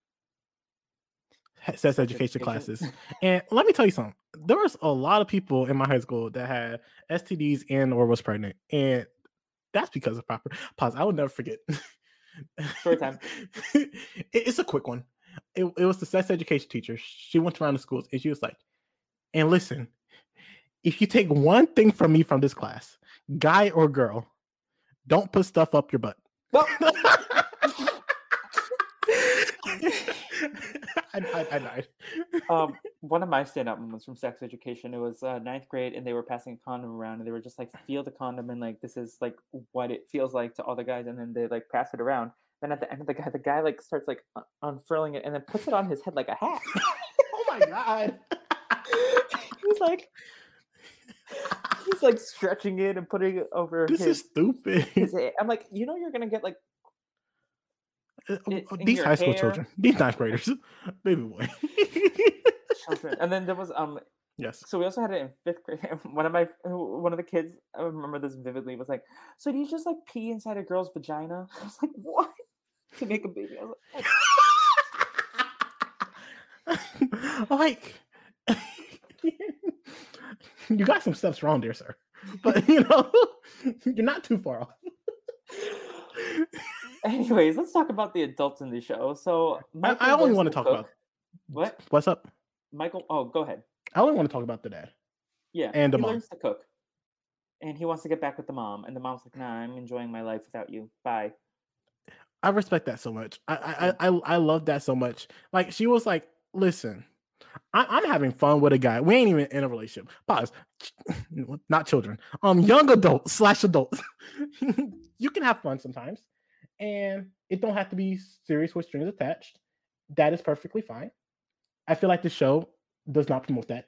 Sex, sex education, education classes. And let me tell you something. There was a lot of people in my high school that had S T Ds and or was pregnant, and that's because of proper pause. I will never forget. Story time. it, it's a quick one. It, it was the sex education teacher. She went around the schools and she was like, and listen, if you take one thing from me from this class, guy or girl, don't put stuff up your butt. No. I, I, I died. um, one of my stand-up moments from sex education, it was uh, ninth grade, and they were passing a condom around, and they were just like, feel the condom, and like, this is like what it feels like to all the guys, and then they like pass it around. Then at the end of the guy, the guy like starts like un- unfurling it, and then puts it on his head like a hat. Oh my god! He's like, he's like stretching it and putting it over. This his, is stupid. His, I'm like, you know, you're gonna get like. Uh, these high school hair. Children, these ninth graders, baby boy. children. And then there was um. Yes. So we also had it in fifth grade. One of my one of the kids, I remember this vividly, was like, "So do you just like pee inside a girl's vagina?" I was like, "What?" To make a baby. I was like, like you got some steps wrong there, sir. But you know, you're not too far off. Anyways, let's talk about the adults in the show. So I, I only want to talk cook. about what? What's up? Michael, oh, go ahead. I only want to talk about the dad. Yeah, and the he mom. learns to cook. And he wants to get back with the mom. And the mom's like, nah, I'm enjoying my life without you. Bye. I respect that so much. I I I, I love that so much. Like, she was like, listen, I, I'm having fun with a guy. We ain't even in a relationship. Pause. Not children. Um, young adults slash adults. You can have fun sometimes. And it don't have to be serious with strings attached. That is perfectly fine. I feel like the show does not promote that.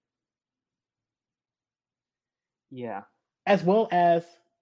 Yeah. As well as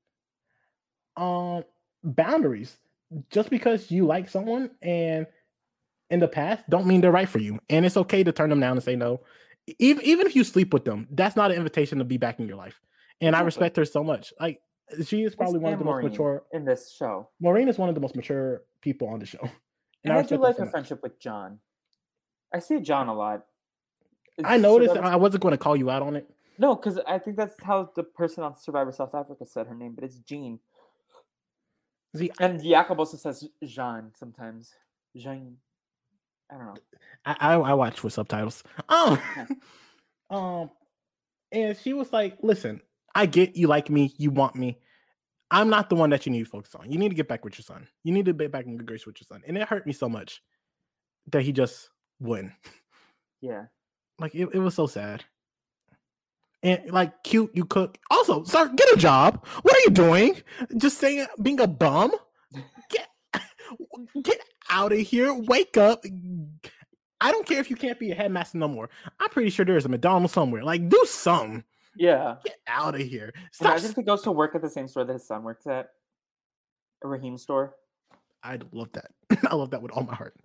um boundaries. Just because you like someone and in the past don't mean they're right for you. And it's okay to turn them down and say no. Even even if you sleep with them, that's not an invitation to be back in your life. And exactly. I respect her so much. Like, she is probably one of the Maureen most mature in this show. Maureen is one of the most mature people on the show. And, and I, I do like her so friendship with John. I see John a lot. It's I noticed. Survivor... I wasn't going to call you out on it. No, because I think that's how the person on Survivor South Africa said her name, but it's Jean. See, and Jacob also says Jean sometimes. Jean. I don't know. I I, I watch with subtitles. Oh, um, and she was like, "Listen, I get you like me, you want me. I'm not the one that you need to focus on. You need to get back with your son. You need to get back in good grace with your son." And it hurt me so much that he just wouldn't. Yeah, like it, it was so sad. And like, cute, you cook. Also, sir, get a job. What are you doing? Just saying, being a bum. Get get out of here. Wake up. I don't care if you can't be a headmaster no more. I'm pretty sure there's a McDonald's somewhere. Like, do something. Yeah. Get out of here. Stop. Imagine if he goes to work at the same store that his son works at. A Raheem store. I'd love that. I love that with all my heart.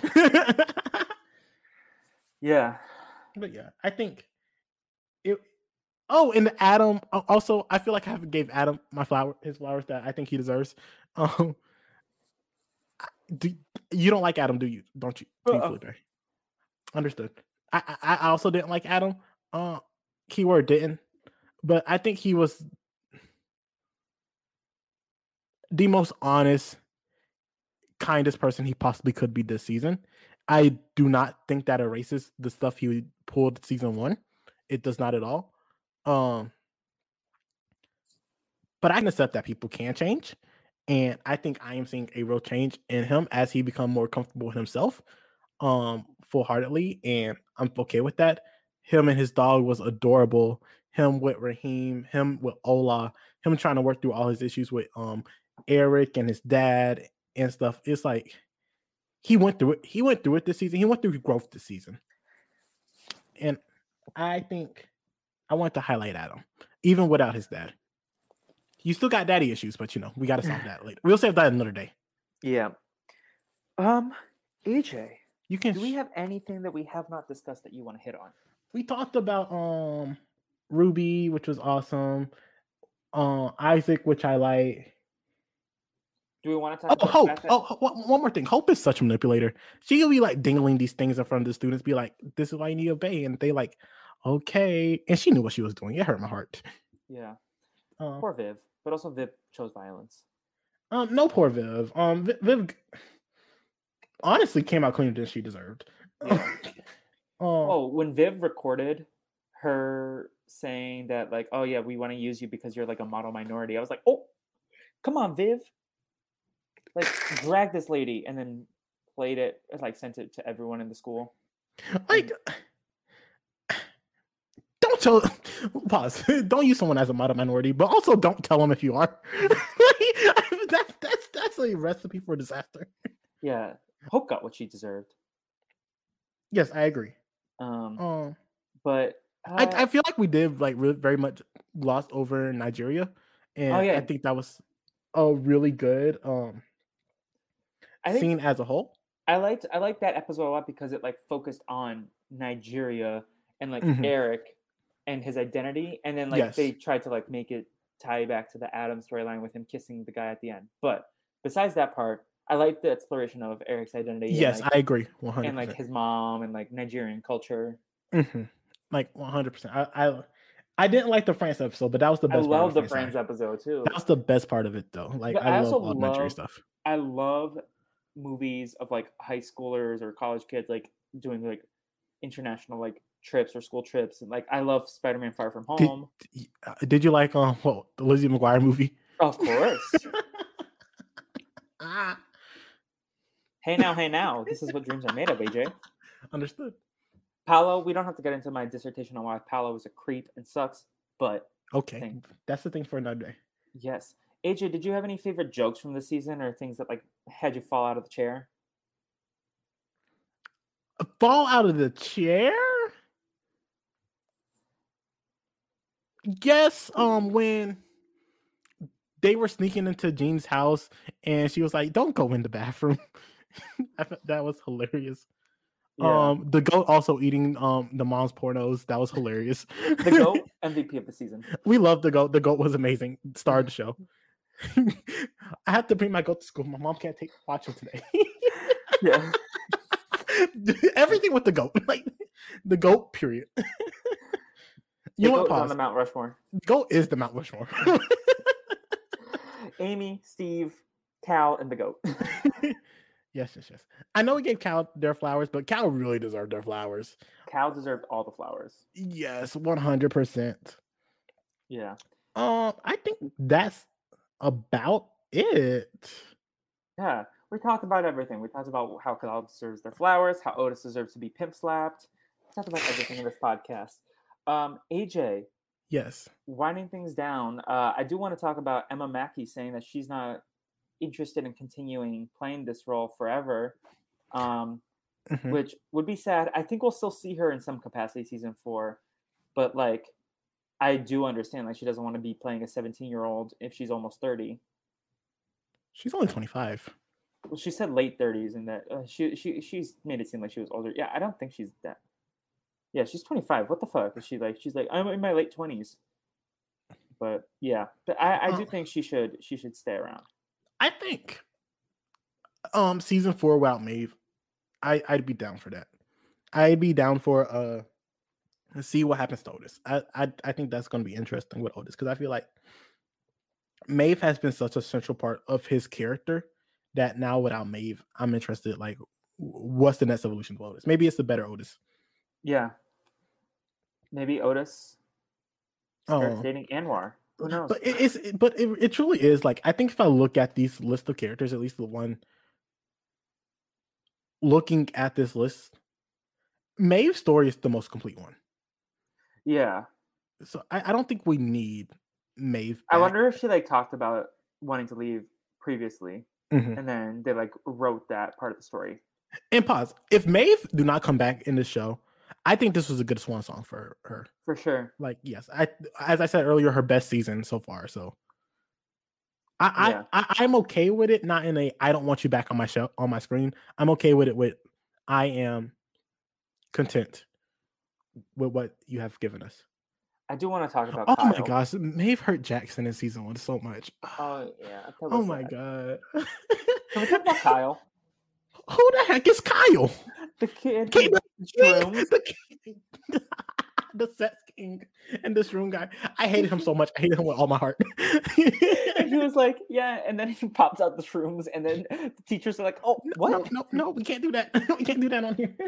Yeah. But yeah, I think it. Oh, and Adam. Also, I feel like I haven't gave Adam my flower, his flowers that I think he deserves. Um, do, you don't like Adam, do you? Don't you? Do you, Felipe? Understood. I, I I also didn't like Adam. Uh, keyword didn't, but I think he was the most honest, kindest person he possibly could be this season. I do not think that erases the stuff he pulled season one. It does not at all. Um, but I can accept that people can change, and I think I am seeing a real change in him as he become more comfortable with himself, um, full-heartedly, and I'm okay with that. Him and his dog was adorable. Him with Raheem, him with Ola, him trying to work through all his issues with um Eric and his dad and stuff. It's like he went through it. He went through it this season. He went through growth this season, and I think I want to highlight Adam, even without his dad. You still got daddy issues, but you know, we got to solve that later. We'll save that another day. Yeah. Um, A J, you can. Do we have anything that we have not discussed that you want to hit on? We talked about um Ruby, which was awesome. Uh, Isaac, which I like. Do we want to talk oh, about Hope? That? Oh, one more thing. Hope is such a manipulator. She'll be like dingling these things in front of the students, be like, "This is why you need to obey," and they like, "Okay." And she knew what she was doing. It hurt my heart. Yeah. Uh, poor Viv, but also Viv chose violence. Um, no, poor Viv. Um, Viv, Viv honestly came out cleaner than she deserved. Yeah. um, oh, when Viv recorded her saying that, like, "Oh yeah, we want to use you because you're like a model minority," I was like, "Oh, come on, Viv." Like, drag this lady, and then played it, like, sent it to everyone in the school. Like, don't tell, pause, don't use someone as a model minority, but also don't tell them if you are. that's, that's, that's a recipe for disaster. Yeah, Hope got what she deserved. Yes, I agree. Um, um but... Uh, I, I feel like we did, like, really, very much gloss over Nigeria, and oh, yeah. I think that was a really good... um. I think, scene as a whole. I liked I liked that episode a lot because it like focused on Nigeria and like Mhm. Eric and his identity, and then like Yes. they tried to like make it tie back to the Adam storyline with him kissing the guy at the end. But besides that part, I like the exploration of Eric's identity and Yes, like I agree. and like one hundred percent. his mom and like Nigerian culture. Mhm. Like one hundred percent. I, I I didn't like the France episode, but that was the I best part love of the the France side. Friends episode That too. was the best part of it, though. Like But I I also love all the Nigerian love stuff. I love movies of like high schoolers or college kids like doing like international like trips or school trips, and like I love Spider-Man Far From Did Home. uh, Did you like um what the Lizzie McGuire movie? Of course. Ah, Hey now, hey now. This is what dreams are made of, A J. understood. Paolo, we don't have to get into my dissertation on why Paolo is a creep and sucks, but Okay, Thank- that's the thing for another day. yes. A J, did you have any favorite jokes from the season or things that like had you fall out of the chair? Fall out of the chair? Yes, um, when they were sneaking into Jean's house and she was like, "Don't go in the bathroom." I thought that was hilarious. Yeah. Um, the goat also eating um the mom's pornos. That was hilarious. The GOAT M V P of the season. We love the goat. The goat was amazing. Star of the show. I have to bring my goat to school. My mom can't take watch him today. Yeah. Everything with the goat, like the goat. Period. The You know GOAT what? is on Pause. the Mount Rushmore. Goat is the Mount Rushmore. Amy, Steve, Cal, and the GOAT. Yes, yes, yes. I know we gave Cal their flowers, but Cal really deserved their flowers. Cal deserved all the flowers. Yes, one hundred percent. Yeah. Um, I think that's about it. Yeah. We talked about everything. We talked about how Cal deserves their flowers, how Otis deserves to be pimp slapped. We talked about everything in this podcast. Um, A J, Yes. winding things down, uh, I do want to talk about Emma Mackey saying that she's not interested in continuing playing this role forever, um, Mhm. which would be sad. I think we'll still see her in some capacity season four, but like, I do understand like she doesn't want to be playing a seventeen-year-old if she's almost thirty. She's only twenty-five. Well, she said late thirties, and that uh, she she she's made it seem like she was older. Yeah, I don't think she's that. Yeah, she's twenty-five. What the fuck is she like? She's like, I'm in my late twenties. But yeah, but I, I do Uh, think she should she should stay around. I think um season four without Maeve, I I'd be down for that. I'd be down for uh see what happens to Otis. I I, I think that's going to be interesting with Otis because I feel like Maeve has been such a central part of his character that now without Maeve, I'm interested. Like, what's the next evolution of Otis? Maybe it's the better Otis. Yeah. Maybe Otis starts Oh. dating Anwar. Who knows? But it, it's it- but it, it truly is like I think if I look at these list of characters, at least the one looking at this list, Maeve's story is the most complete one. Yeah. So I, I don't think we need Maeve. I back. wonder if she like talked about wanting to leave previously, Mhm. and then they like wrote that part of the story. And pause. If Maeve do not come back in this show, I think this was a good swan song for her. For sure. Like, yes, I as I said earlier, her best season so far. So I, Yeah. I, I I'm okay with it. Not in a I don't want you back on my show on my screen. I'm okay with it. With I am content with what you have given us. I do want to talk about Oh Kyle. my gosh, Maeve hurt Jackson in season one so much. Oh yeah. that Oh was my sad. god. Can we talk about Kyle? Who the heck is Kyle? The kid King with the shrooms. the king, the sex king, and this room guy. I hated him so much. I hated him with all my heart. And he was like, yeah, and then he pops out the shrooms, and then the teachers are like, oh, what? No, no, no, we can't do that. We can't do that on here.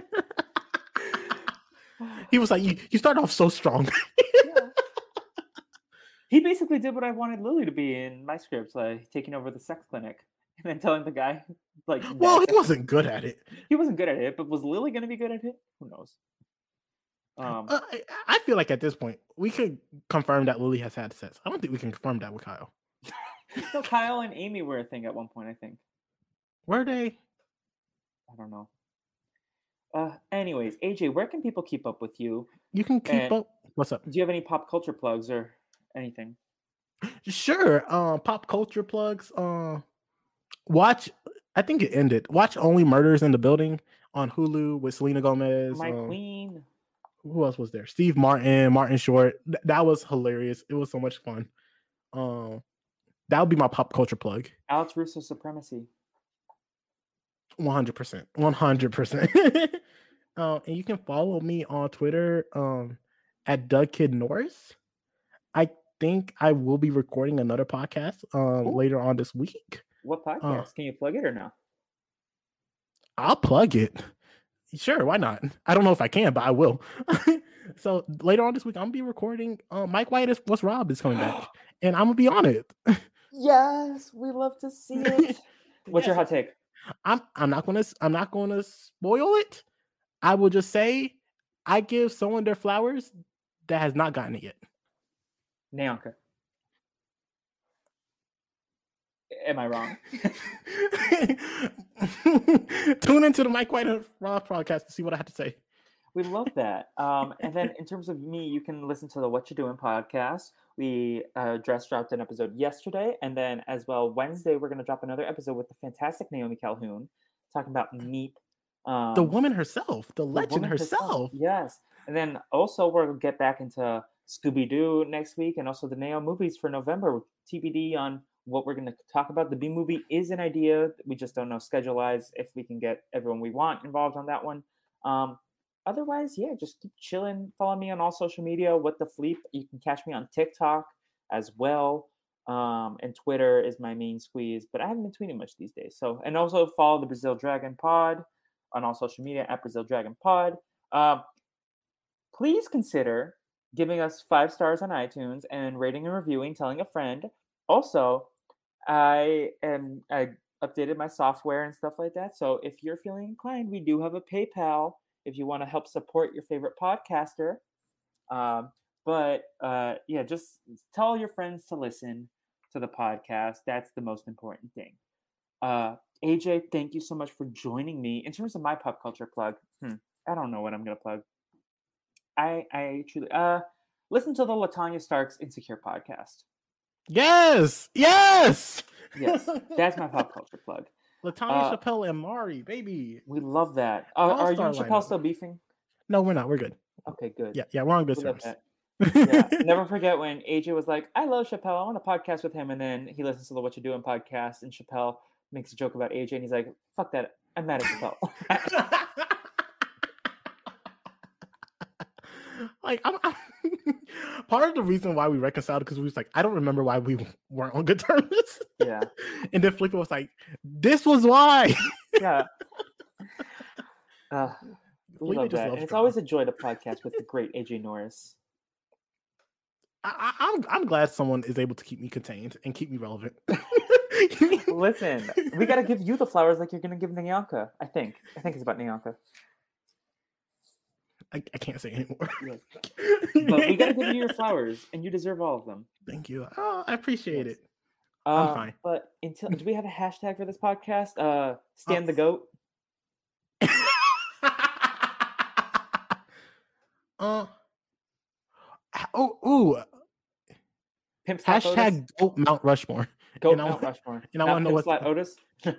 He was like, you, you started off so strong. Yeah. He basically did what I wanted Lily to be in my script, like taking over the sex clinic and then telling the guy, like, Well, that- he wasn't good at it. he wasn't good at it, but was Lily going to be good at it? Who knows? Um, Uh, I, I feel like at this point, we could confirm that Lily has had sex. I don't think we can confirm that with Kyle. no, Kyle and Amy were a thing at one point, I think. Were they? I don't know. Uh, anyways, A J, where can people keep up with you? You can keep And- up. What's up? Do you have any pop culture plugs or anything? Sure. Uh, pop culture plugs. Uh, watch I think it ended. Watch Only Murders in the Building on Hulu with Selena Gomez. My um, queen. Who else was there? Steve Martin, Martin Short. Th- that was hilarious. It was so much fun. Um, that would be my pop culture plug. Alex Russo Supremacy. one hundred percent. one hundred percent. uh, and you can follow me on Twitter um, at Doug Kid Norris. I think I will be recording another podcast um, later on this week. What podcast? Uh, can you plug it or no? I'll plug it. Sure, why not? I don't know if I can, but I will. So later on this week, I'm gonna be recording. Uh, Mike White is What's Rob is coming back, and I'm gonna be on it. Yes, we love to see it. What's yes. your hot take? I'm I'm not gonna I'm not gonna spoil it. I will just say I give someone their flowers that has not gotten it yet. Nyanka. Am I wrong? Tune into the Mike White and Rob podcast to see what I have to say. We love that. Um, and then in terms of me, you can listen to the What You Doing podcast. We uh, just dropped an episode yesterday. And then as well, Wednesday, we're going to drop another episode with the fantastic Naomi Calhoun talking about Meep. Um, the woman herself, the, the legend herself. herself. Yes. And then also we're going to get back into Scooby-Doo next week and also the Neo movies for November. T B D on what we're going to talk about. The B movie is an idea. We just don't know schedule-wise if we can get everyone we want involved on that one. Um, otherwise, yeah, just keep chilling. Follow me on all social media. What the Fleep. You can catch me on TikTok as well. Um, and Twitter is my main squeeze, but I haven't been tweeting much these days. So, and also follow the Brazil Dragon Pod on all social media at Brazil Dragon Pod. Um, please consider giving us five stars on iTunes and rating and reviewing, telling a friend. Also, I am I updated my software and stuff like that. So if you're feeling inclined, we do have a PayPal if you want to help support your favorite podcaster. Um, but uh, yeah, just tell your friends to listen to the podcast. That's the most important thing. Uh, A J, thank you so much for joining me. In terms of my pop culture plug, hmm, I don't know what I'm gonna plug. I I truly uh listen to the LaTanya Starks Insecure podcast. Yes, yes, yes. That's my pop culture plug. LaTanya, uh, Chappelle, and Mari, baby. We love that. Uh, are you and Chappelle lineup. Still beefing? No, we're not. We're good. Okay, good. Yeah, yeah, we're on good we terms. Yeah. Never forget when A J was like, "I love Chappelle. I want to podcast with him," and then he listens to the What You Doing podcast, and Chappelle makes a joke about A J, and he's like, "Fuck that. I'm mad at Chappelle." Like, I'm, I'm part of the reason why we reconciled because we was like, I don't remember why we weren't on good terms. Yeah. And then Flicker was like, "This was why." Yeah. Uh, we love that. And it's always a joy to podcast with the great A J Norris. I, I'm I'm glad someone is able to keep me contained and keep me relevant. Listen, we got to give you the flowers like you're going to give Nyanka. I think. I think it's about Nyanka. I, I can't say anymore. Yes. But we got to give you your flowers, and you deserve all of them. Thank you. Oh, I appreciate yes. it. Uh, I'm fine. But until do we have a hashtag for this podcast? Uh, Stand uh, the goat. uh. Oh. Ooh. Pimp hashtag Otis? Goat Mount Rushmore. Goat Mount I, Rushmore. And I want to know what Slot Otis.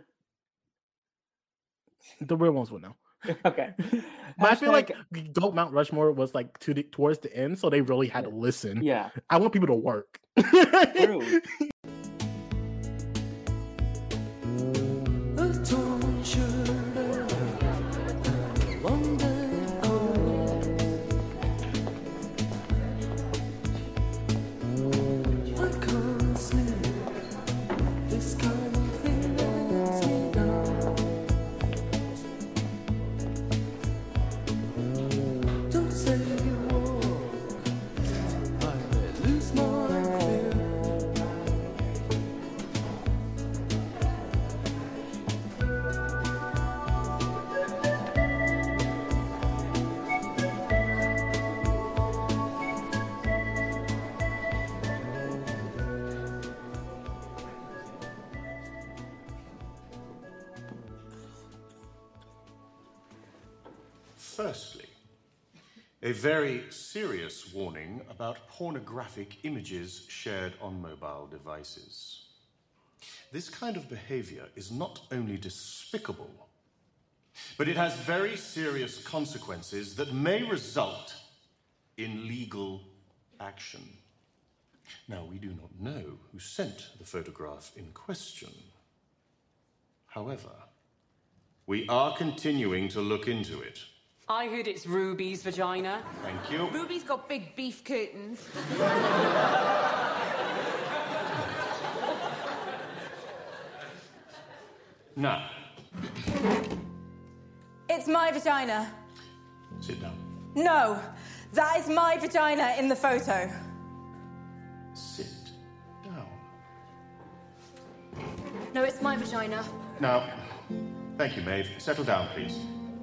The real ones will know. Okay. But I feel like Goat Mount Rushmore was like to the, towards the end, so they really had yeah. to listen. Yeah. I want people to work. True. Firstly, a very serious warning about pornographic images shared on mobile devices. This kind of behavior is not only despicable, but it has very serious consequences that may result in legal action. Now, we do not know who sent the photograph in question. However, we are continuing to look into it. I heard it's Ruby's vagina. Thank you. Ruby's got big beef curtains. Now, It's my vagina. sit down. No, that is my vagina in the photo. Sit down. No, it's my vagina. Now, thank you, Maeve. Settle down, please.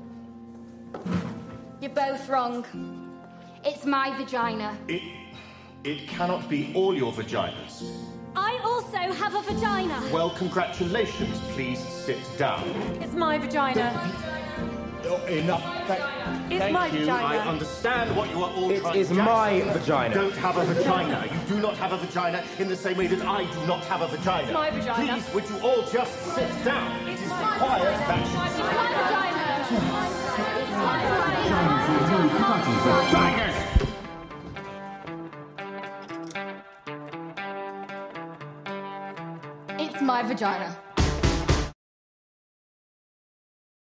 You're both wrong. It's my vagina. It... it cannot be all your vaginas. I also have a vagina. Well, congratulations. Please sit down. It's my vagina. Oh, enough. Thank, It's thank my you. vagina. I understand what you are all It trying is to my Jackson vagina. Don't have a vagina. You do not have a vagina in the same way that I do not have a vagina. It's my vagina. Please, would you all just sit down? It is required that you It's my vagina. It's my vagina. It's my vagina.